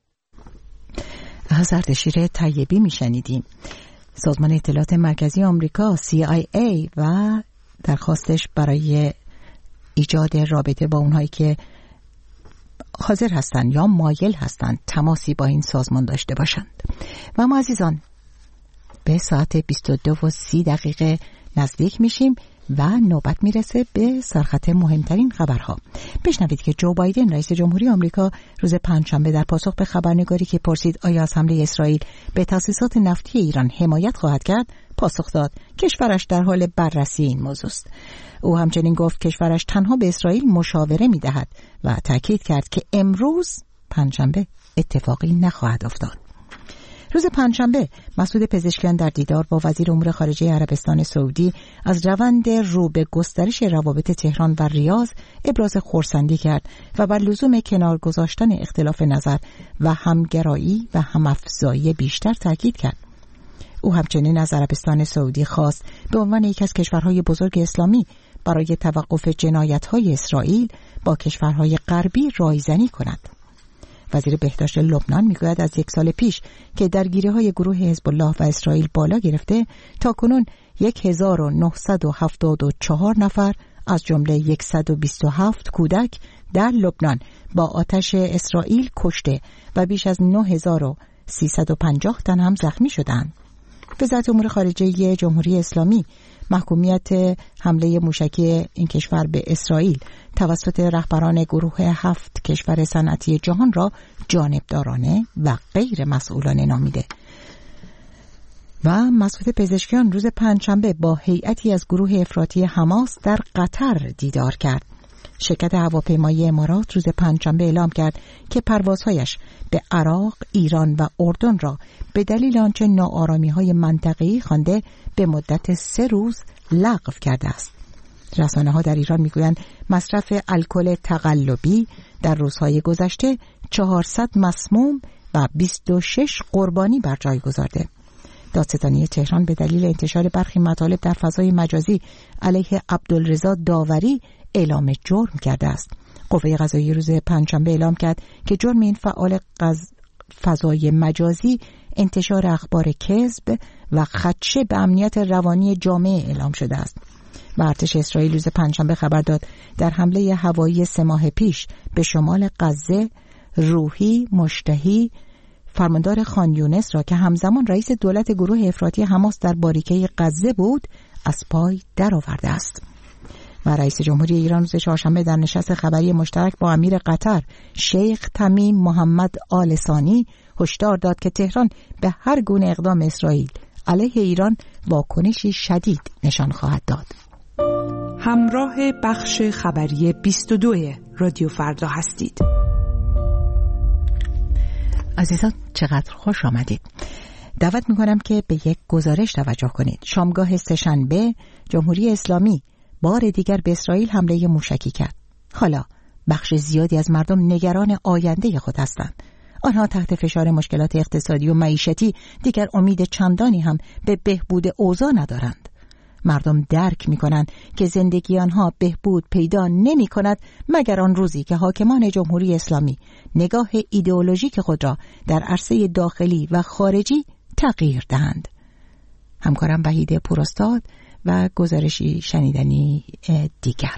از اردشیر طیبی میشنیدیم. سازمان اطلاعات مرکزی آمریکا سی آی ای و درخواستش برای ایجاد رابطه با اونهایی که حاضر هستند یا مایل هستند تماسی با این سازمان داشته باشند. و ما عزیزان به ساعت بیست و دو و سی دقیقه نزدیک میشیم و نوبت میرسه به سرخط مهمترین خبرها. بشنوید که جو بایدن رئیس جمهوری آمریکا روز پنجشنبه در پاسخ به خبرنگاری که پرسید آیا از حمله اسرائیل به تأسیسات نفتی ایران حمایت خواهد کرد، پاسخ داد کشورش در حال بررسی این موضوع است. او همچنین گفت کشورش تنها به اسرائیل مشاوره میدهد و تاکید کرد که امروز پنجشنبه اتفاقی نخواهد افتاد. روز پنجشنبه مسعود پزشکیان در دیدار با وزیر امور خارجه عربستان سعودی از روند رو به گسترش روابط تهران و ریاض ابراز خرسندی کرد و بر لزوم کنار گذاشتن اختلاف نظر و همگرایی و همافزایی بیشتر تاکید کرد. او همچنین از عربستان سعودی خواست به عنوان یک از کشورهای بزرگ اسلامی برای توقف جنایت‌های اسرائیل با کشورهای غربی رایزنی کند. وزیر بهداشت لبنان میگوید از یک سال پیش که درگیری‌های گروه حزب الله و اسرائیل بالا گرفته، تاکنون هزار و نهصد و هفتاد و چهار نفر از جمله صد و بیست و هفت کودک در لبنان با آتش اسرائیل کشته و بیش از نه هزار و سیصد و پنجاه تن هم زخمی شدند. وزارت امور خارجه جمهوری اسلامی محکومیت حمله موشکی این کشور به اسرائیل توسط رهبران گروه هفت کشور صنعتی جهان را جانبدارانه و غیر مسئولانه نامیده. و مسعود پزشکیان روز پنجشنبه با هیئتی از گروه افراطی حماس در قطر دیدار کرد. شرکت هواپیمایی امارات روز پنجشنبه اعلام کرد که پروازهایش به عراق، ایران و اردن را به دلیل آنچه ناآرامی‌های منطقه‌ای خوانده به مدت سه روز لغو کرده است. رسانه‌ها در ایران می‌گویند مصرف الکل تقلبی در روزهای گذشته چهارصد مسموم و بیست و شش قربانی بر جای گذارده. دادستانی تهران به دلیل انتشار برخی مطالب در فضای مجازی علیه عبدالرضا داوری اعلام جرم کرده است. قوه قضاییه روز پنجشنبه اعلام کرد که جرم این فعال قض... فضای مجازی انتشار اخبار کذب و خدشه به امنیت روانی جامعه اعلام شده است. و ارتش اسرائیل روز پنجشنبه خبر داد در حمله هوایی سه ماه پیش به شمال غزه، روحی مشتهی فرماندار خان یونس را که همزمان رئیس دولت گروه افراطی حماس در باریکه غزه بود از پای درآورده است. و رئیس جمهوری ایران روز چهارشنبه در نشست خبری مشترک با امیر قطر شیخ تمیم محمد آل ثانی هشدار داد که تهران به هر گونه اقدام اسرائیل علیه ایران واکنشی شدید نشان خواهد داد. همراه بخش خبری بیست و دو رادیو فردا هستید. عزیزان چقدر خوش آمدید. دعوت میکنم که به یک گزارش توجه کنید. شامگاه سه‌شنبه جمهوری اسلامی بار دیگر به اسرائیل حمله موشکی کرد. حالا بخش زیادی از مردم نگران آینده خود هستند. آنها تحت فشار مشکلات اقتصادی و معیشتی دیگر امید چندانی هم به بهبود اوضاع ندارند. مردم درک می‌کنند که زندگی آنها بهبود پیدا نمی‌کند مگر آن روزی که حاکمان جمهوری اسلامی نگاه ایدئولوژیک خود را در عرصه داخلی و خارجی تغییر دهند. همکارم وحید پوراستاد و گزارشی شنیدنی دیگر.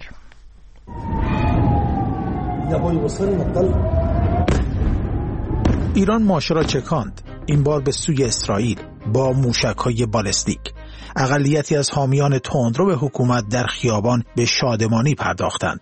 ایران ماشه را چکاند، این بار به سوی اسرائیل با موشک‌های بالستیک. اقلیتی از حامیان تندرو به حکومت در خیابان به شادمانی پرداختند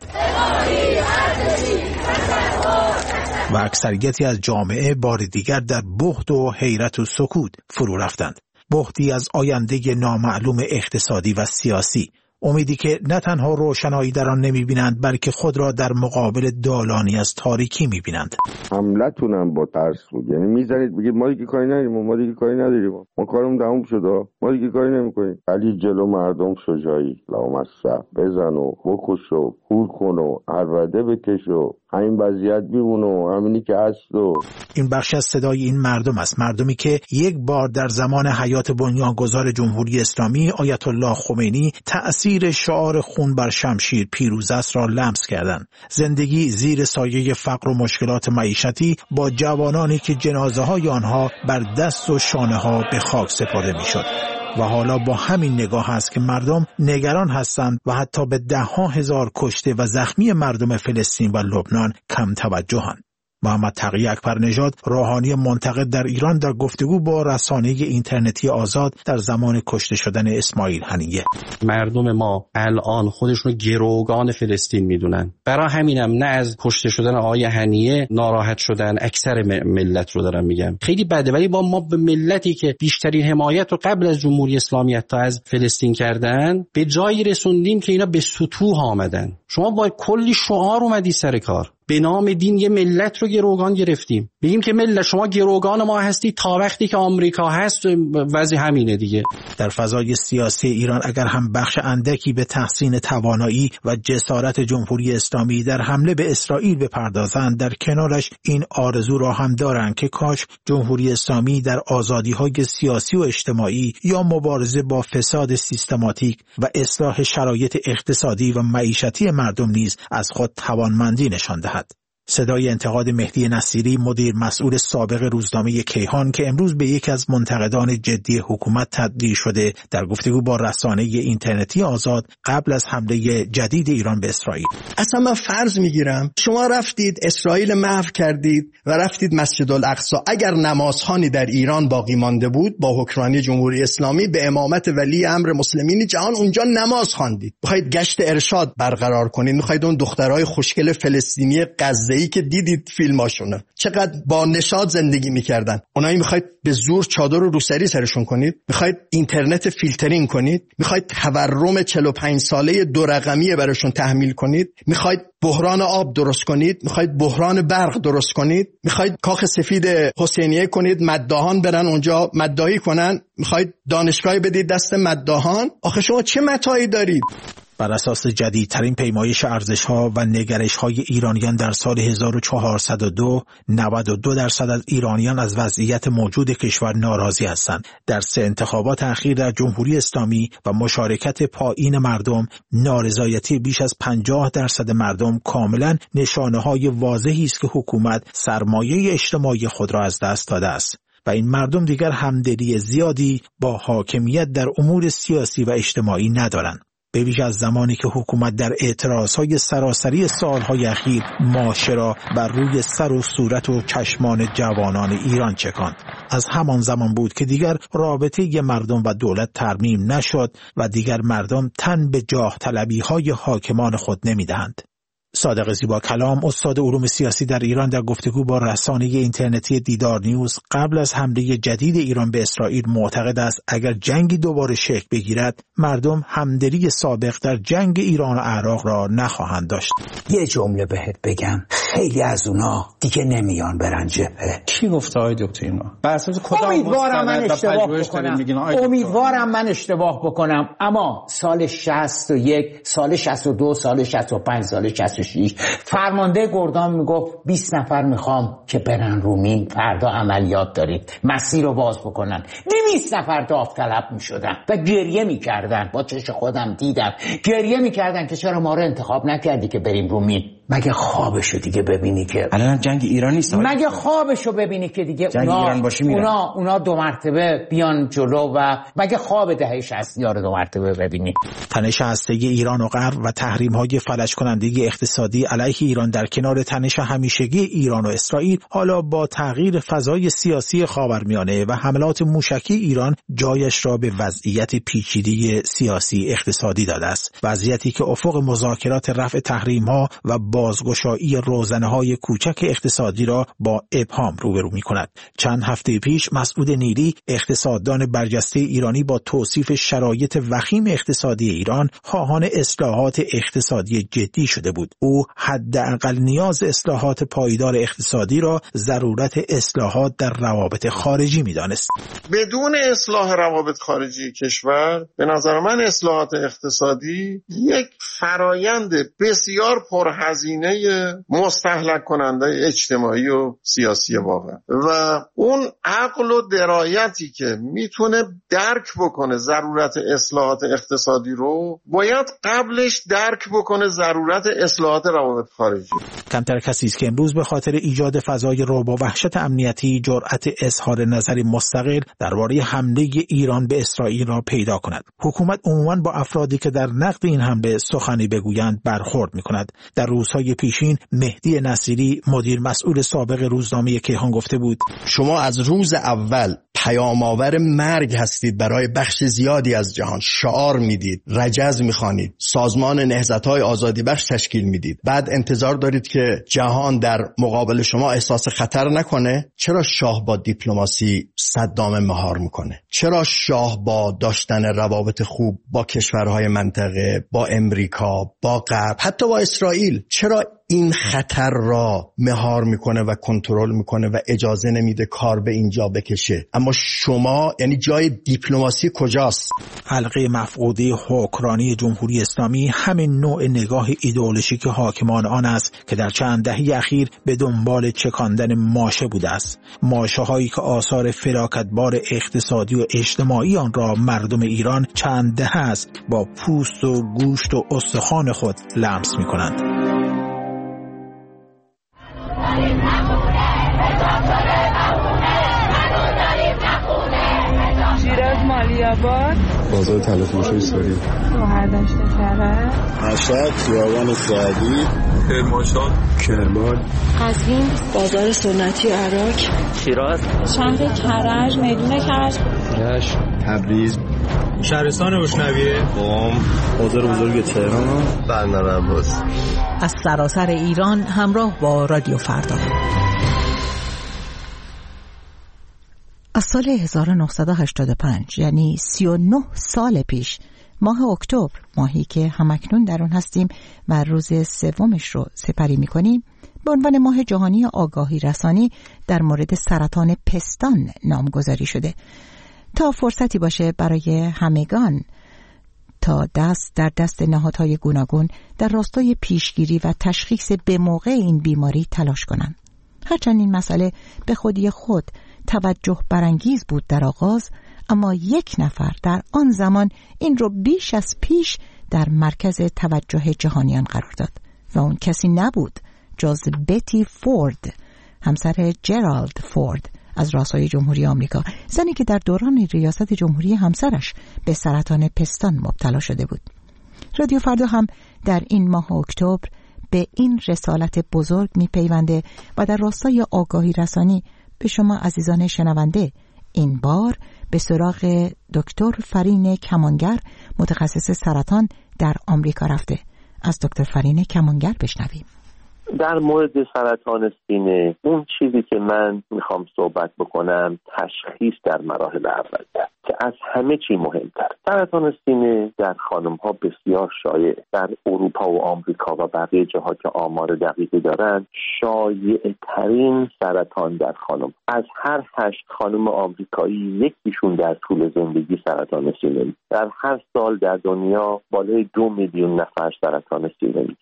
و اکثریتی از جامعه بار دیگر در بهت و حیرت و سکوت فرو رفتند. بهتی از آینده نامعلوم اقتصادی و سیاسی، امیدی که نه تنها روشنایی در آن نمی‌بینند بلکه خود را در مقابل دالانی از تاریکی می‌بینند. حملتون هم با ترس بود، یعنی می‌زنید بگید ما دیگه کاری نداریم، ما دیگه کاری نداریم، ما کارمون تموم شده، ما دیگه کاری نمی‌کنیم. ولی جلو مردم شجاعی، لامصب بزن و بکش و کور کن و عربده بکش و همین وضعیت بیمونه و همینی که هست. و این بخش از صدای این مردم است، مردمی که یک بار در زمان حیات بنیانگذار جمهوری اسلامی آیت الله خمینی تأثیر شعار خون بر شمشیر پیروز است را لمس کردند. زندگی زیر سایه فقر و مشکلات معیشتی با جوانانی که جنازه های آنها بر دست و شانه ها به خاک سپرده می شد. و حالا با همین نگاه است که مردم نگران هستند و حتی به ده ها هزار کشته و زخمی مردم فلسطین و لبنان کم توجهند. محمد تقی اکبرنژاد، روحانی منتقد در ایران، در گفتگو با رسانه اینترنتی آزاد در زمان کشته شدن اسماعیل هنیه: مردم ما الان خودشون گروگان فلسطین میدونن، برای همینم نه از کشته شدن آقای هنیه ناراحت شدن، اکثر ملت رو دارم میگم. خیلی بده، ولی با ما به ملتی که بیشترین حمایت رو قبل از جمهوری اسلامی تا از فلسطین کردن به جایی رسوندیم که اینا به سطوح آمدن. شما با کلی شعار اومدی سر کار، به نام دین یه ملت رو گروگان گرفتیم، بگیم که ملت شما گروگان ما هستی تا وقتی که آمریکا هست، وضع همینه دیگه. در فضای سیاسی ایران اگر هم بخش اندکی به تحسین توانایی و جسارت جمهوری اسلامی در حمله به اسرائیل بپردازند، در کنارش این آرزو را هم دارند که کاش جمهوری اسلامی در آزادی‌های سیاسی و اجتماعی یا مبارزه با فساد سیستماتیک و اصلاح شرایط اقتصادی و معیشتی مردم نیز از خود توانمندی نشان دهد. صدای انتقاد مهدی نصیری، مدیر مسئول سابق روزنامه کیهان که امروز به یکی از منتقدان جدی حکومت تبدیل شده، در گفتگو با رسانه اینترنتی آزاد قبل از حمله جدید ایران به اسرائیل: اصلا من فرض میگیرم شما رفتید اسرائیل محو کردید و رفتید مسجد الاقصی، اگر نمازخوانی در ایران باقی مانده بود با حکمرانی جمهوری اسلامی به امامت ولی امر مسلمین جهان اونجا نماز خواندید. میخواید گشت ارشاد برقرار کنید، میخواید اون دخترای خوشگل فلسطینی غزه‌ای که دیدید فیلماشونه چقدر با نشاط زندگی میکردن، اونایی میخواید به زور چادر رو روسری سرشون کنید؟ میخواید اینترنت فیلترینگ کنید؟ میخواید تورم چهل و پنج ساله دو رقمی براشون تحمیل کنید؟ میخواید بحران آب درست کنید؟ میخواید بحران برق درست کنید؟ میخواید کاخ سفید حسینیه کنید، مداحان برن اونجا مداحی کنن؟ میخواید دانشگاهی بدید دست مداحان؟ آخه شما چه متاعی دارید؟ بر اساس جدیدترین پیمایش ارزش‌ها و نگرش‌های ایرانیان در سال هزار و چهارصد و دو، نود و دو درصد از ایرانیان از وضعیت موجود کشور ناراضی هستند. در سه انتخابات اخیر در جمهوری اسلامی و مشارکت پایین مردم، نارضایتی بیش از پنجاه درصد مردم کاملاً نشانه‌های واضحی است که حکومت سرمایه اجتماعی خود را از دست داده است و این مردم دیگر همدلی زیادی با حاکمیت در امور سیاسی و اجتماعی ندارند. به ویژه از زمانی که حکومت در اعتراضهای سراسری سالهای اخیر ماشه را بر روی سر و صورت و چشمان جوانان ایران چکاند. از همان زمان بود که دیگر رابطه مردم و دولت ترمیم نشد و دیگر مردم تن به جاه طلبی های حاکمان خود نمیدهند. صادق زیبا کلام، استاد علوم سیاسی در ایران، در گفتگو با رسانه اینترنتی دیدار نیوز قبل از حمله جدید ایران به اسرائیل معتقد است اگر جنگی دوباره شکل بگیرد، مردم همدلی سابق در جنگ ایران و عراق را نخواهند داشت. یه جمله بهت بگم، خیلی از اونا دیگه نمیان برن جبهه. کی گفته آقای دکتر اینو؟ بر اساس کدام امیدوارم من اشتباه بکنم. امیدوارم من اشتباه بکنم، اما سال شصت و یک، سال شصت و دو، سال شصت و پنج، سال شصت و شش فرمانده گردان میگفت بیست نفر میخوام که برن رومین، فردا عملیات دارید، مسیر رو باز بکنن. دویست نفر داوطلب میشدن و گریه میکردن، با چشم خودم دیدم گریه میکردن که چرا ما رو انتخاب نکردی که بریم رومین. مگه خوابشو دیگه ببینی که الان جنگ ایران نیست، مگه خوابشو ببینی که دیگه جنگ اونا ایران باشه میرن. اونا اونا دو مرتبه بیان جلو و مگه خواب دهه شصت رو دو مرتبه ببینی؟ تنش هسته‌ای ایران و غرب و تحریم‌های فلج کننده اقتصادی علیه ایران در کنار تنش همیشگی ایران و اسرائیل، حالا با تغییر فضای سیاسی خاورمیانه و حملات موشکی ایران جایش را به وضعیت پیچیده سیاسی اقتصادی داده است. وضعیتی که افق مذاکرات رفع تحریم‌ها و بازگشایی روزنه‌های کوچک اقتصادی را با ابهام روبرو می‌کند. چند هفته پیش مسعود نیلی، اقتصاددان برجسته ایرانی، با توصیف شرایط وخیم اقتصادی ایران خواهان اصلاحات اقتصادی جدی شده بود. او حداقل نیاز اصلاحات پایدار اقتصادی را ضرورت اصلاحات در روابط خارجی می‌دانست. بدون اصلاح روابط خارجی کشور به نظر من اصلاحات اقتصادی یک فرایند بسیار پرهزینه مستهلک کننده اجتماعی و سیاسی واقعا و اون عقل و درایتی که میتونه درک بکنه ضرورت اصلاحات اقتصادی رو باید قبلش درک بکنه ضرورت اصلاحات روابط خارجی. کمتر کسی است که امروز به خاطر ایجاد فضای رعب و وحشت امنیتی جرأت اظهار نظری مستقل درباره حمله ایران به اسرائیل را پیدا کند. حکومت عموماً با افرادی که در نقد این حمله سخنی بگویند برخورد می‌کند. در روزهای پیشین مهدی نصیری، مدیر مسئول سابق روزنامه کیهان، گفته بود: شما از روز اول پیام‌آور مرگ هستید برای بخش زیادی از جهان. شعار میدید، رجز میخوانید، سازمان نهضت‌های آزادی بخش تشکیل میدید، بعد انتظار دارید که جهان در مقابل شما احساس خطر نکنه. چرا شاه با دیپلماسی صدام مهار میکنه؟ چرا شاه با داشتن روابط خوب با کشورهای منطقه، با امریکا، با غرب، حتی با اسرائیل، چرا این خطر را مهار میکنه و کنترل میکنه و اجازه نمیده کار به اینجا بکشه؟ اما شما، یعنی جای دیپلماسی کجاست؟ حلقه مفقوده حکمرانی جمهوری اسلامی همین نوع نگاه ایدئولوژیک حاکمان آن است که در چند دهه اخیر به دنبال چکاندن ماشه بوده است. ماشه هایی که آثار فلاکتبار اقتصادی و اجتماعی آن را مردم ایران چند دهه است با پوست و گوشت و استخوان خود لمس میکنند. شیراز مالیاباد، بازار تلفروشی سوری، شهردشت کرج، مشهد، خیابان سعدی، کرمانشاه، کرمان، قزوین، بازار سنتی عراق، شیراز، شهر کرج، میدون کرج، رشت، تبریز، شهرستان روشنویه، قم، بازار بزرگ تهران، بندر عباس. از سراسر ایران همراه با رادیو فردا. از سال هزار و نهصد و هشتاد و پنج، یعنی سی و نه سال پیش، ماه اکتبر، ماهی که همکنون در آن هستیم و روز سومش رو سپری می‌کنیم، به عنوان ماه جهانی آگاهی رسانی در مورد سرطان پستان نامگذاری شده تا فرصتی باشه برای همگان تا دست در دست نهادهای گوناگون در راستای پیشگیری و تشخیص به موقع این بیماری تلاش کنند. هرچند این مسئله به خودی خود توجه برانگیز بود در آغاز، اما یک نفر در آن زمان این رو بیش از پیش در مرکز توجه جهانیان قرار داد و اون کسی نبود جز بتی فورد، همسر جرالد فورد از رؤسای جمهوری آمریکا، زنی که در دوران ریاست جمهوری همسرش به سرطان پستان مبتلا شده بود. رادیو فردا هم در این ماه اکتبر به این رسالت بزرگ میپیونده و در راستای آگاهی رسانی به شما عزیزان شنونده این بار به سراغ دکتر فرین کمانگر، متخصص سرطان در آمریکا رفته. از دکتر فرین کمانگر بشنویم. در مورد سرطان سینه اون چیزی که من میخوام صحبت بکنم تشخیص در مراحل اول است که از همه چی مهمتر. سرطان سینه در خانم ها بسیار شایع، در اروپا و آمریکا و بقیه جاها که آمار دقیقی دارن شایع ترین سرطان در خانم. از هر هشت خانم آمریکایی یکیشون در طول زندگی سرطان سینه. در هر سال در دنیا بالای دو میلیون نفر سرطان سینه میگیرن.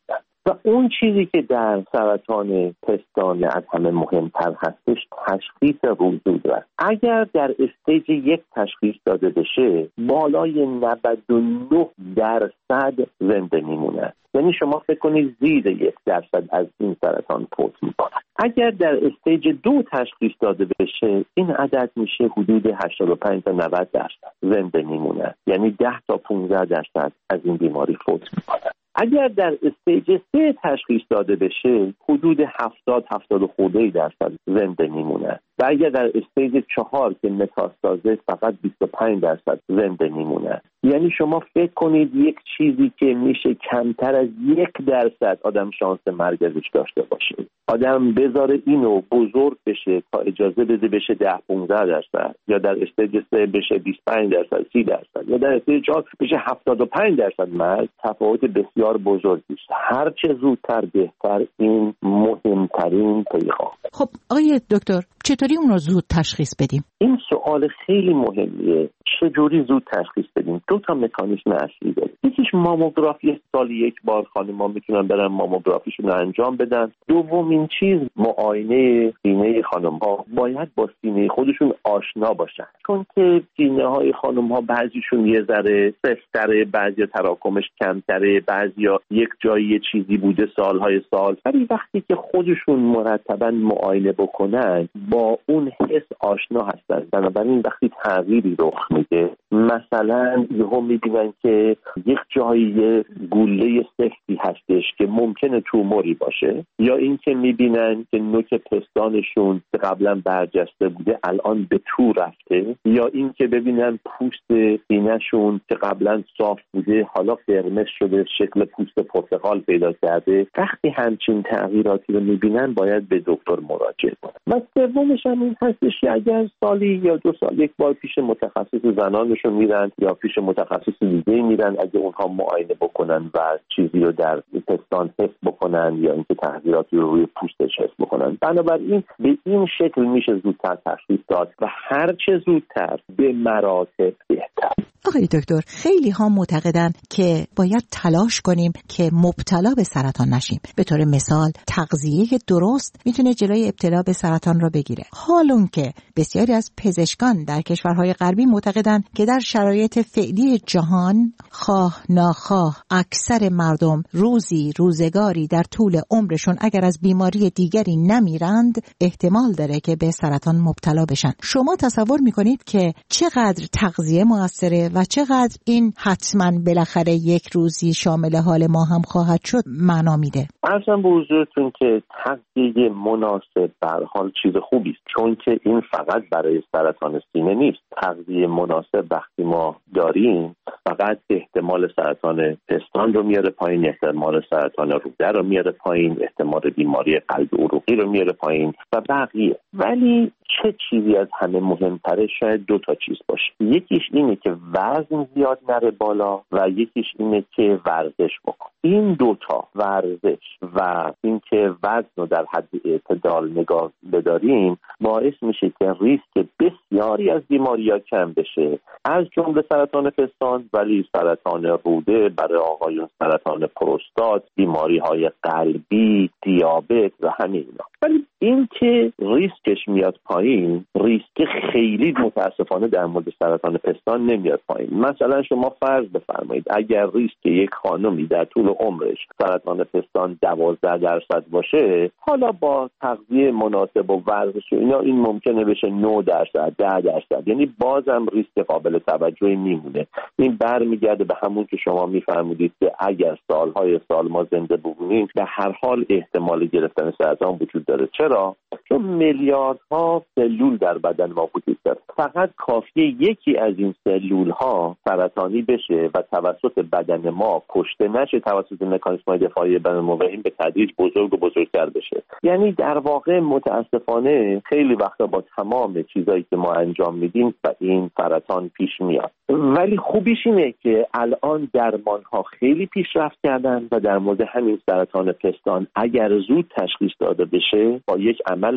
و اون چیزی که در سرطان پستان از همه مهمتر هستش تشخیص روزود است. اگر در استیج یک تشخیص داده بشه بالای نود و نه درصد زنده میمونه. یعنی شما فکر کنید زیر یک درصد از این سرطان فوت میکنه. اگر در استیج دو تشخیص داده بشه این عدد میشه حدود هشتاد و پنج تا نود درصد زنده میمونه. یعنی ده تا پانزده درصد از این بیماری فوت میکنه. اگر در استیج سه تشخیص داده بشه حدود هفتاد هفتاد و خورده درصد زنده میمونه و اگر در استیج چهار که متاستازه فقط بیست و پنج درصد زنده میمونه. یعنی شما فکر کنید یک چیزی که میشه کمتر از یک درصد آدم شانس مرگ ازش داشته باشه، آدم بذاره اینو بزرگ بشه تا اجازه بده بشه ده پانزده درصد، یا در استیج سه بشه بیست و پنج درصد سی درصد، یا در استیج چهار بشه هفتاد و پنج درصد مرگ، تفاوت بسیار بزرگی است. هر چه زودتر بهتر. این مهمترین پیغام. خب آقای دکتر چطوری اون رو زود تشخیص بدیم؟ این سوال خیلی مهمیه. چجوری زود تشخیص بدیم؟ دو تا مکانیزم اصلی داره. یکیش ماموگرافی، سالی یک بار خانم‌ها میتونن برن ماموگرافیشون رو انجام بدن. دومین چیز معاینه سینه خانم‌ها. باید با سینه خودشون آشنا باشن، چون که سینه‌های خانم‌ها بعضیشون یه ذره سفت‌تره، بعضی تراکمش کمتره، بعضیا یک جایی چیزی بوده سالهای سال. ولی وقتی که خودشون مرتباً معاینه بکنن با اون حس آشنا هستن. بنابراین وقتی تغییری رخ میده، مثلا یهو میبینن که یک جایی گوله سفتی هستش که ممکنه توموری باشه، یا اینکه میبینن که نوک پستانشون قبلا برجسته بوده الان به تو رفته، یا اینکه ببینن پوست سینه‌شون که قبلا صاف بوده حالا قرمز شده، شکل پوست پرتقال پیدا کرده. وقتی همچین تغییراتی رو میبینن باید به دکتر مراجعه کنن. و سومش هم این هستش که اگر سالی یا دو سال یک بار پیش متخصص زنانشون میرن یا پیش متخصص دیگه میرن، اگه اونها معاینه بکنن و چیزی رو در پستان حس بکنن یا اینکه تغییراتی رو روی پوستش حس بکنن. بنابراین به این شکل میشه زودتر تشخیص داد و هر چه زودتر به مراتب بهتر. آقای دکتر خیلی ها معتقدن که باید تلاش کنیم که مبتلا به سرطان نشیم. به طور مثال تغذیه درست میتونه جلوی ابتلا به سرطان را بگیره. حالون که بسیاری از پزشکان در کشورهای غربی معتقدن که در شرایط فعلی جهان خواه ناخواه اکثر مردم روزی روزگاری در طول عمرشون اگر از بیماری دیگری نمیرند احتمال داره که به سرطان مبتلا بشن. شما تصور میکنید که چقدر تغذیه موثره و چقدر این حتما بالاخره یک روزی شامل حال ما هم خواهد شد معنا میده؟ عرضم به حضورتون که تغذیه مناسب به هر حال چیز خوبی است، چون که این فقط برای سرطان سینه نیست. تغذیه مناسب وقتی ما داریم فقط احتمال سرطان پستان رو میاره پایین، احتمال سرطان روده رو میاره پایین، احتمال بیماری قلب عروقی رو میاره پایین و بقیه. ولی چه چیزی از همه مهمتره شاید دو تا چیز باشه. یکیش اینه که وزن زیاد نره بالا و یکیش اینه که ورزش بکن. این دوتا، ورزش و اینکه وزن رو در حد اعتدال نگاه بداریم، باعث میشه که ریسک بسیاری از بیماری‌ها کم بشه، از جمله سرطان پستان، ولی سرطان روده، برای آقایون سرطان پروستات، بیماری‌های قلبی، دیابت و همین اینا. ولی این که ریسکش میاد پایین، ریسک خیلی متاسفانه در مورد سرطان پستان نمیاد پایین. مثلا شما فرض بفرمایید اگر ریسک یک خانمی در طول عمرش سرطان پستان دوازده درصد باشه، حالا با تغذیه مناسب و ورزش و اینا این ممکنه بشه نه درصد، ده درصد، یعنی بازم ریسک قابل توجهی میمونه. این برمیگرده به همون که شما میفرمودید که اگر سالهای سال ما زنده بمونیم به هر حال احتمال گرفتن سرطان وجود داره. چرا؟ چون میلیاردها سلول در بدن ما وجود داره. فقط کافیه یکی از این سلول ها سرطانی بشه و توسط بدن ما کشته نشه توسط مکانیزم‌های دفاعی بدن ما و این به تدریج بزرگ و بزرگتر بشه. یعنی در واقع متاسفانه خیلی وقتا با تمام چیزایی که ما انجام میدیم و این سرطان پیش میاد. ولی خوبیش اینه که الان درمان ها خیلی پیشرفت کردن و در مورد همین سرطان پستان اگر زود تشخیص داده بشه با یک عمل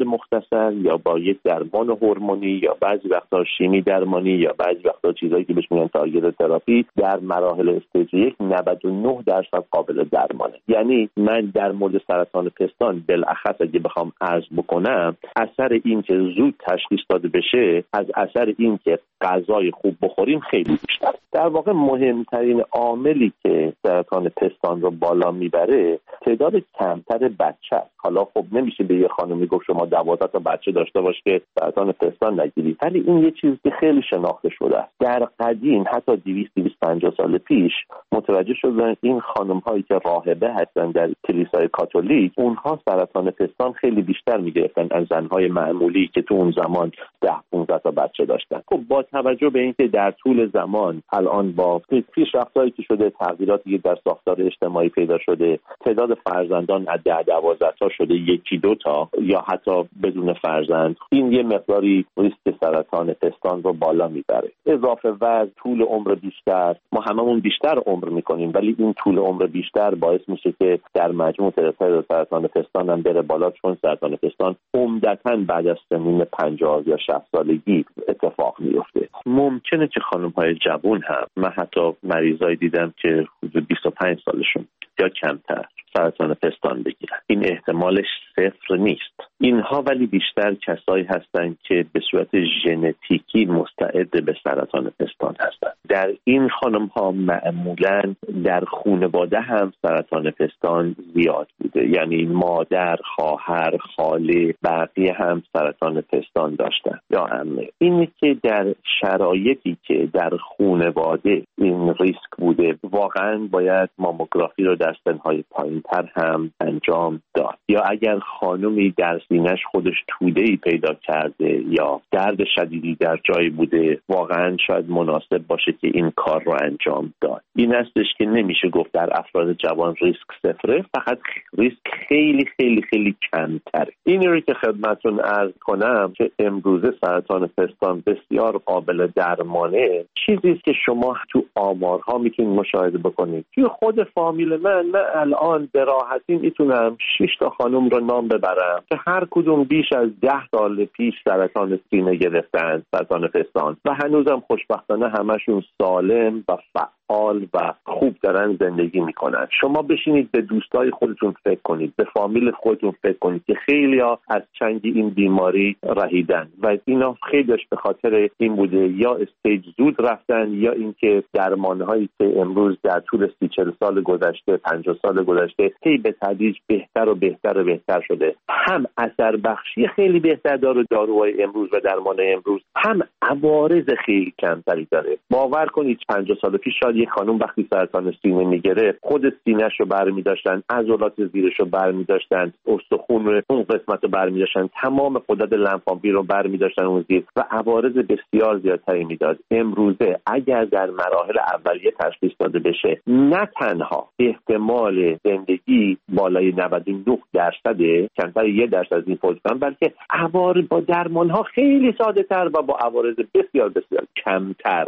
حل مختصر یا با یک درمان هورمونی یا بعضی وقتا شیمی درمانی یا بعضی وقتا چیزایی که بهش میگن تارگت تراپی در مراحل استیج یک نود و نه درصد قابل درمانه. یعنی من در مورد سرطان پستان بالاخص اگه بخوام عرض بکنم، اثر این که زود تشخیص داده بشه از اثر این که غذای خوب بخوریم خیلی بیشتر. در واقع مهمترین عاملی که سرطان پستان رو بالا میبره تعداد کمتر بچه است. حالا خب نمیشه به یه خانمی گفت شما دوازده تا بچه داشته باش که سرطان پستان نگیری، ولی این یه چیزی که خیلی شناخته شده است. در قدیم حتی دویست تا دویست و پنجاه سال پیش متوجه شدن این خانم هایی که راهبه هستن در کلیسای کاتولیک، اونها سرطان پستان خیلی بیشتر میگرفتن از زنهای معمولی که تو اون زمان ده پانزده تا بچه داشتن. خب با توجه به اینکه در طول زمان الان با پیشرفت‌هایی که شده، تغییراتی که در ساختار اجتماعی پیدا شده، تعداد فرزندان از ده دوازده تا شده یکی دو تا یا حتی بدون فرزند، این یه مقداری ریسک سرطان پستان رو بالا میبره. اضافه وزن، طول عمر بیشتر، ما هممون بیشتر عمر میکنیم ولی این طول عمر بیشتر باعث میشه که در مجموع تعداد سرطان پستان هم بره بالا، چون سرطان پستان عمدتاً بعد از سنین پنجاه یا شصت سالگی اتفاق میفته. ممکنه که خانم‌های جوان هم، من حتی مریضایی دیدم که حدود بیست و پنج سالشون یا کمتر سرطان پستان بگیرن. این احتمالش صفر نیست. اینها ولی بیشتر کسایی هستن که به صورت ژنتیکی مستعد به سرطان پستان هستن. در این خانم ها معمولاً در خانواده هم سرطان پستان زیاد بوده، یعنی مادر، خواهر، خاله، بقیه هم سرطان پستان داشتن یا عمه. اینی که در شرایطی که در خانواده این ریسک بوده، واقعاً باید ماموگرافی رو در سنهای پایین‌تر هم انجام داد. یا اگر خانمی در سینه‌اش خودش توده‌ای پیدا کرده یا درد شدیدی در جایی بوده، واقعاً شاید مناسب باشه که این کار رو انجام داد. این هستش که نمیشه گفت در افراد جوان ریسک صفره، فقط ریسک خیلی خیلی خیلی کمتره. این رو که خدمتتون عرض کنم که امروزه سرطان پستان بسیار قابل درمانه، چیزی است که شما تو آمارها میتونید مشاهده بکنید. توی خود فامیل من من الان به راحتی میتونم شش تا خانم رو نام ببرم که هر کدوم بیش از ده سال پیش سرطان سینه گرفتن، سرطان پستان، و هنوزم خوشبختانه همشون سالم و فعال و خوب دارن زندگی میکنن. شما بشینید به دوستای خودتون فکر کنید، به فامیل خودتون فکر کنید که خیلی‌ها از چنگ این بیماری رهیدن و اینا خیلیش به خاطر این بوده یا استیج زود رفتن یا اینکه درمان‌هایی که امروز در طول سی چهل سال گذشته، پنجاه سال گذشته هی به تدریج بهتر و بهتر و بهتر شده، هم اثر بخشی خیلی بهتر داره داروهای امروز و درمان‌های امروز، هم عوارض خیلی کمتری داره. باور کنید پنجاه سال پیش شاید یک خانم وقتی سرطان سینه میگرفت خود سینه‌ش رو برمی‌داشتن، عضلات زیرش رو برمی‌داشتن، استخوان اون قسمت رو برمی‌داشتن، تمام غدد لنفاوی رو برمی‌داشتن اون زیر و عوارض بسیار زیادتری میداد. امروزه اگر در مراحل اولیه تشخیص داده بشه، نه تنها احتمال زندگی بالای نود و نه درصد، کمتر یک درصد از این فوت کنن، بلکه عوارض با درمان‌ها خیلی ساده‌تر و با عوارض بسیار بسیار کمتر.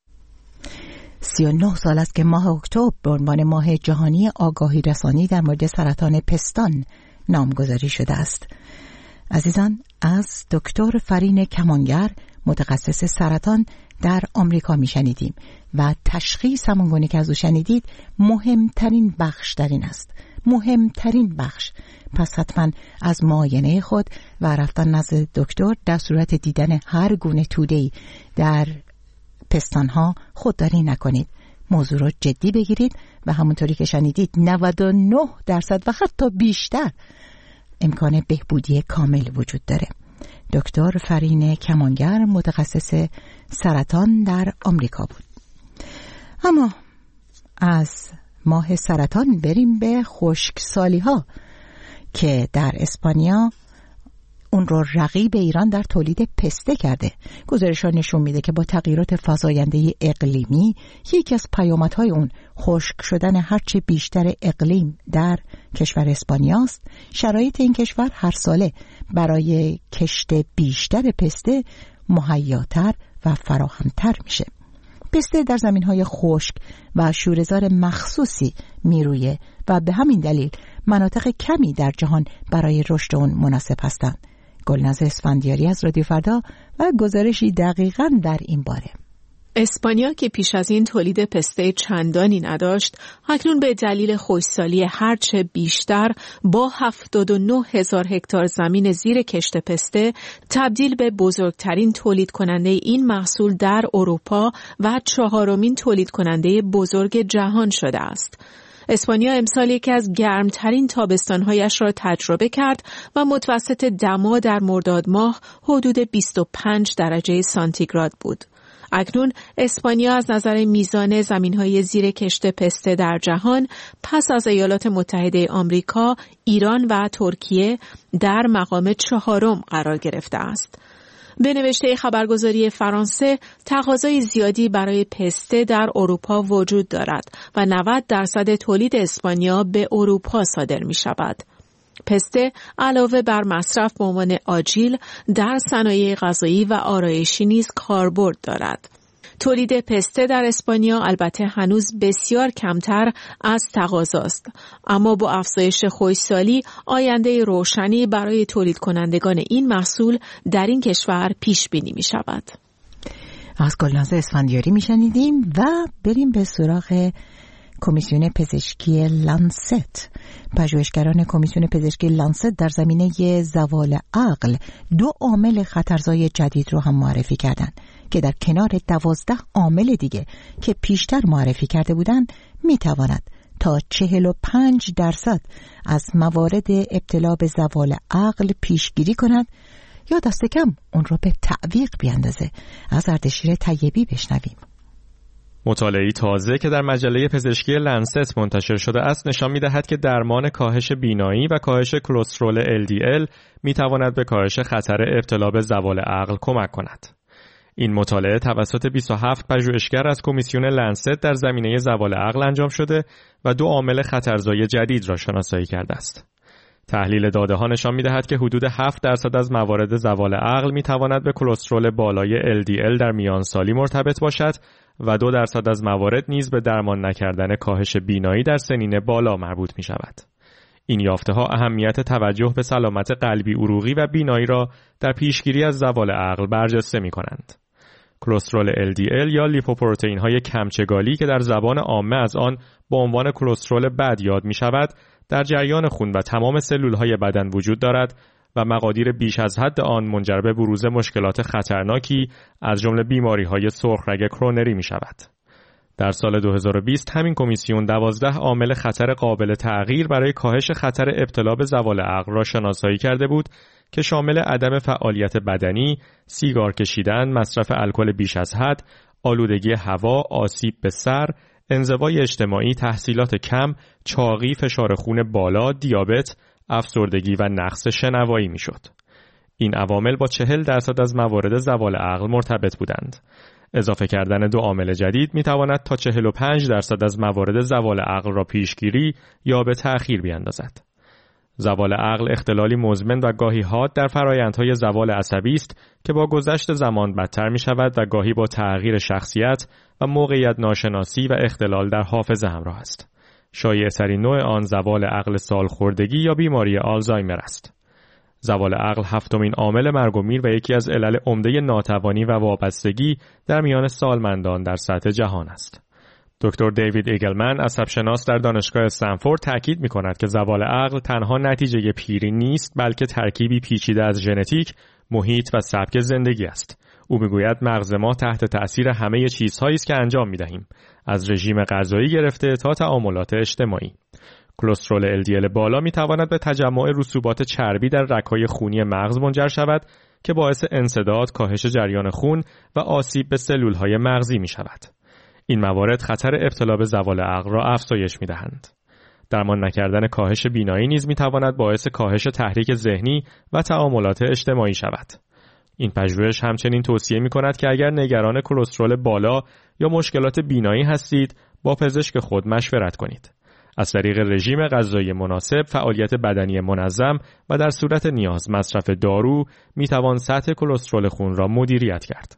سی و نه سال است که ماه اکتبر به عنوان ماه جهانی آگاهی رسانی در مورد سرطان پستان نامگذاری شده است. عزیزان، از دکتر فرین کمانگر متخصص سرطان در آمریکا می شنیدیم و تشخیص همون گونه که از او شنیدید مهمترین بخش در این است. مهمترین بخش. پس حتما از معاینه خود و رفتن نزد دکتر در صورت دیدن هر گونه توده‌ای در پستانها خودداری نکنید. موضوع رو جدی بگیرید و همونطوری که شنیدید نود و نه درصد و حتی بیشتر امکان بهبودی کامل وجود داره. دکتر فرین کمانگر متخصص سرطان در آمریکا بود. اما از ماه سرطان بریم به خشکسالی ها که در اسپانیا اون رو رقیب ایران در تولید پسته کرده. گزارش‌ها نشون میده که با تغییرات فزاینده اقلیمی یکی از پیامدهای اون خشک شدن هرچه بیشتر اقلیم در کشور اسپانیاست. شرایط این کشور هر ساله برای کشت بیشتر پسته مهیاتر و فراهمتر میشه. پسته در زمینهای خشک و شوره‌زار مخصوصی میرویه و به همین دلیل مناطق کمی در جهان برای رشد اون مناسب هستند. گلناز اسفندیاری از رادیو فردا و گزارشی دقیقاً در این باره. اسپانیا که پیش از این تولید پسته چندانی نداشت، اکنون به دلیل خشکسالی هرچه بیشتر با هفتاد و نه هزار هکتار زمین زیر کشت پسته تبدیل به بزرگترین تولید کننده این محصول در اروپا و چهارمین تولید کننده بزرگ جهان شده است. اسپانیا امسال یکی از گرمترین تابستانهایش را تجربه کرد و متوسط دما در مرداد ماه حدود بیست و پنج درجه سانتیگراد بود. اکنون اسپانیا از نظر میزان زمین‌های زیر کشت پسته در جهان پس از ایالات متحده آمریکا، ایران و ترکیه در مقام چهارم قرار گرفته است. به نوشته خبرگزاری فرانسه، تقاضای زیادی برای پسته در اروپا وجود دارد و نود درصد تولید اسپانیا به اروپا صادر می شود. پسته علاوه بر مصرف به عنوان آجیل در صنایع غذایی و آرایشی نیز کاربرد دارد. تولید پسته در اسپانیا البته هنوز بسیار کمتر از تقاضاست، اما با افزایش خشکسالی آینده روشنی برای تولید کنندگان این محصول در این کشور پیش بینی می شود. از گلناز اسفندیاری می شنیدیم و بریم به سراغ کمیسیون پزشکی لنست. پژوهشگران کمیسیون پزشکی لنست در زمینه زوال عقل دو عامل خطرزای جدید رو هم معرفی کردند که در کنار دوازده عامل دیگه که پیشتر معرفی کرده بودند میتواند تا چهل و پنج درصد از موارد ابتلا به زوال عقل پیشگیری کند یا دست کم اون رو به تعویق بیاندازه. از اردشیر طیبی بشنویم. مطالعه‌ای تازه که در مجله پزشکی لنست منتشر شده است نشان می‌دهد که درمان کاهش بینایی و کاهش کلسترول ال دی ال می‌تواند به کاهش خطر ابتلا به زوال عقل کمک کند. این مطالعه توسط بیست و هفت پژوهشگر از کمیسیون لنست در زمینه زوال عقل انجام شده و دو عامل خطرزای جدید را شناسایی کرده است. تحلیل داده ها نشان می‌دهد که حدود هفت درصد از موارد زوال عقل می‌تواند به کلسترول بالای ال دی ال در میان سالی مرتبط باشد و دو درصد از موارد نیز به درمان نکردن کاهش بینایی در سنین بالا مربوط می شود. این یافته ها اهمیت توجه به سلامت قلبی عروقی و بینایی را در پیشگیری از زوال عقل برجسته می کنند. کلسترول ال دی ال یا لیپوپروتئین های کمچگالی که در زبان عامه از آن با عنوان کلسترول بد یاد می شود، در جریان خون و تمام سلول های بدن وجود دارد و مقادیر بیش از حد آن منجر به بروز مشکلات خطرناکی از جمله بیماری‌های سرخرگ کرونری می‌شود. در سال دو هزار و بیست همین کمیسیون دوازده عامل خطر قابل تغییر برای کاهش خطر ابتلا به زوال عقل را شناسایی کرده بود که شامل عدم فعالیت بدنی، سیگار کشیدن، مصرف الکل بیش از حد، آلودگی هوا، آسیب به سر، انزوای اجتماعی، تحصیلات کم، چاقی، فشار خون بالا، دیابت، افسردگی و نقص شنوایی میشد. این عوامل با چهل درصد از موارد زوال عقل مرتبط بودند. اضافه کردن دو عامل جدید میتواند تا چهل و پنج درصد از موارد زوال عقل را پیشگیری یا به تأخیر بیاندازد. زوال عقل اختلالی مزمن و گاهی حاد در فرآیندهای زوال عصبی است که با گذشت زمان بدتر می شود و گاهی با تغییر شخصیت و موقعیت ناشناسی و اختلال در حافظه همراه است. شایع‌ترین نوع آن زوال عقل سالخوردگی یا بیماری آلزایمر است. زوال عقل هفتمین عامل مرگ و میر و یکی از علل عمده ناتوانی و وابستگی در میان سالمندان در سطح جهان است. دکتر دیوید ایگلمن عصبشناس در دانشگاه استنفورد تاکید می‌کند که زوال عقل تنها نتیجه پیری نیست بلکه ترکیبی پیچیده از ژنتیک، محیط و سبک زندگی است. او میگوید مغز ما تحت تأثیر همه چیزهایی است که انجام می‌دهیم، از رژیم غذایی گرفته تا تعاملات اجتماعی. کلسترول ال دی ال بالا می‌تواند به تجمع رسوبات چربی در رگ‌های خونی مغز منجر شود که باعث انسداد، کاهش جریان خون و آسیب به سلول‌های مغزی می‌شود. این موارد خطر ابتلا به زوال عقل را افزایش می‌دهند. درمان نکردن کاهش بینایی نیز می‌تواند باعث کاهش تحریک ذهنی و تعاملات اجتماعی شود. این پژوهش همچنین توصیه می‌کند که اگر نگران کلسترول بالا یا مشکلات بینایی هستید، با پزشک خود مشورت کنید. از طریق رژیم غذایی مناسب، فعالیت بدنی منظم و در صورت نیاز مصرف دارو می‌توان سطح کلسترول خون را مدیریت کرد.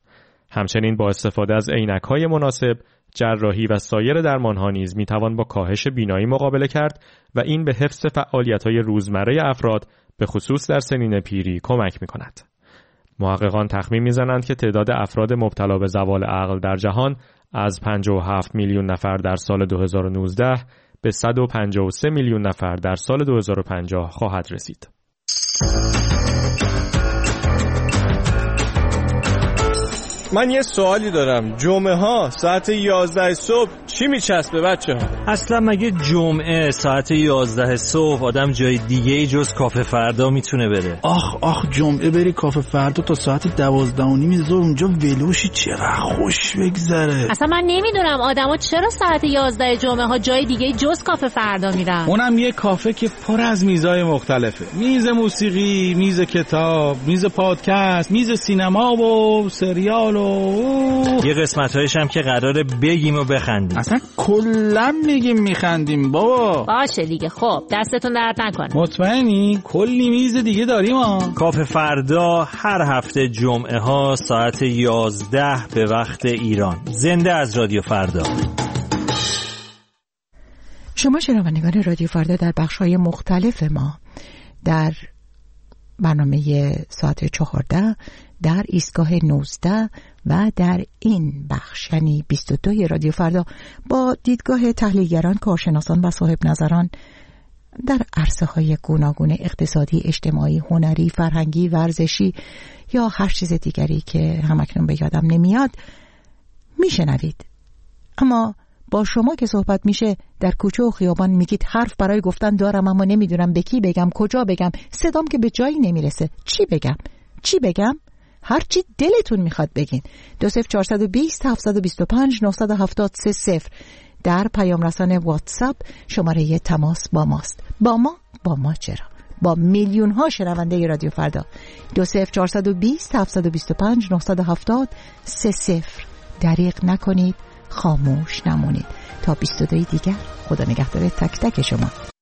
همچنین با استفاده از عینک‌های مناسب، جراحی و سایر درمان‌ها نیز می‌توان با کاهش بینایی مقابله کرد و این به حفظ فعالیت‌های روزمره افراد به خصوص در سنین پیری کمک می‌کند. محققان تخمین می‌زنند که تعداد افراد مبتلا به زوال عقل در جهان از پنجاه و هفت میلیون نفر در سال دو هزار و نوزده به صد و پنجاه و سه میلیون نفر در سال دو هزار و پنجاه خواهد رسید. من یه سوالی دارم. جمعه ها ساعت یازده صبح چی میچسبه بچه ها؟ اصلا مگه جمعه ساعت یازده صبح آدم جای دیگه ای جز کافه فردا میتونه بره؟ آخ آخ جمعه بری کافه فردا تا ساعت دوازده و نیم ظهر اونجا ولوشی چقدر خوش بگذره. اصلا من نمیدونم آدما چرا ساعت یازده جمعه ها جای دیگه ای جز کافه فردا میرن. اونم یه کافه که پر از میزای مختلفه. میز موسیقی، میز کتاب، میز پادکست، میز سینما و سریال و یه قسمت‌هایش هم که قراره بگیم و بخندیم. اصلا کلا میگیم میخندیم بابا. باشه دیگه. خب دستتون درد نکنه. مطمئنی؟ کلی میز دیگه داریم ها. کافه فردا هر هفته جمعه ها ساعت یازده به وقت ایران. زنده از رادیو فردا. شما شنوندگان رادیو فردا در بخش‌های مختلف ما در برنامه ساعت چهارده، در ایستگاه نوزده و در این بخش یعنی بیست و دو رادیو فردا با دیدگاه تحلیلگران، کارشناسان و صاحب نظران در عرصه‌های گوناگون اقتصادی، اجتماعی، هنری، فرهنگی، ورزشی یا هر چیز دیگری که همکنون به یادم نمیاد میشنوید. اما با شما که صحبت میشه در کوچه و خیابان میگید حرف برای گفتن دارم اما نمیدونم به کی بگم، کجا بگم، صدام که به جایی نمیرسه، چی بگم چی بگم هر چی دلتون میخواد بگین. دو صفر چهارصد و بیست هفتصد و بیست و پنج نهصد و هفتاد سه صفر در پیام رسان واتساپ شماره تماس با ماست. با ما با ما چرا؟ با میلیون ها شنونده رادیو فردا. دو صفر چهارصد و بیست هفتصد و بیست و پنج نهصد و هفتاد سه صفر. دریغ نکنید، خاموش نمونید. تا بیست و دو دیگر، خدا نگهدار تک تک شما.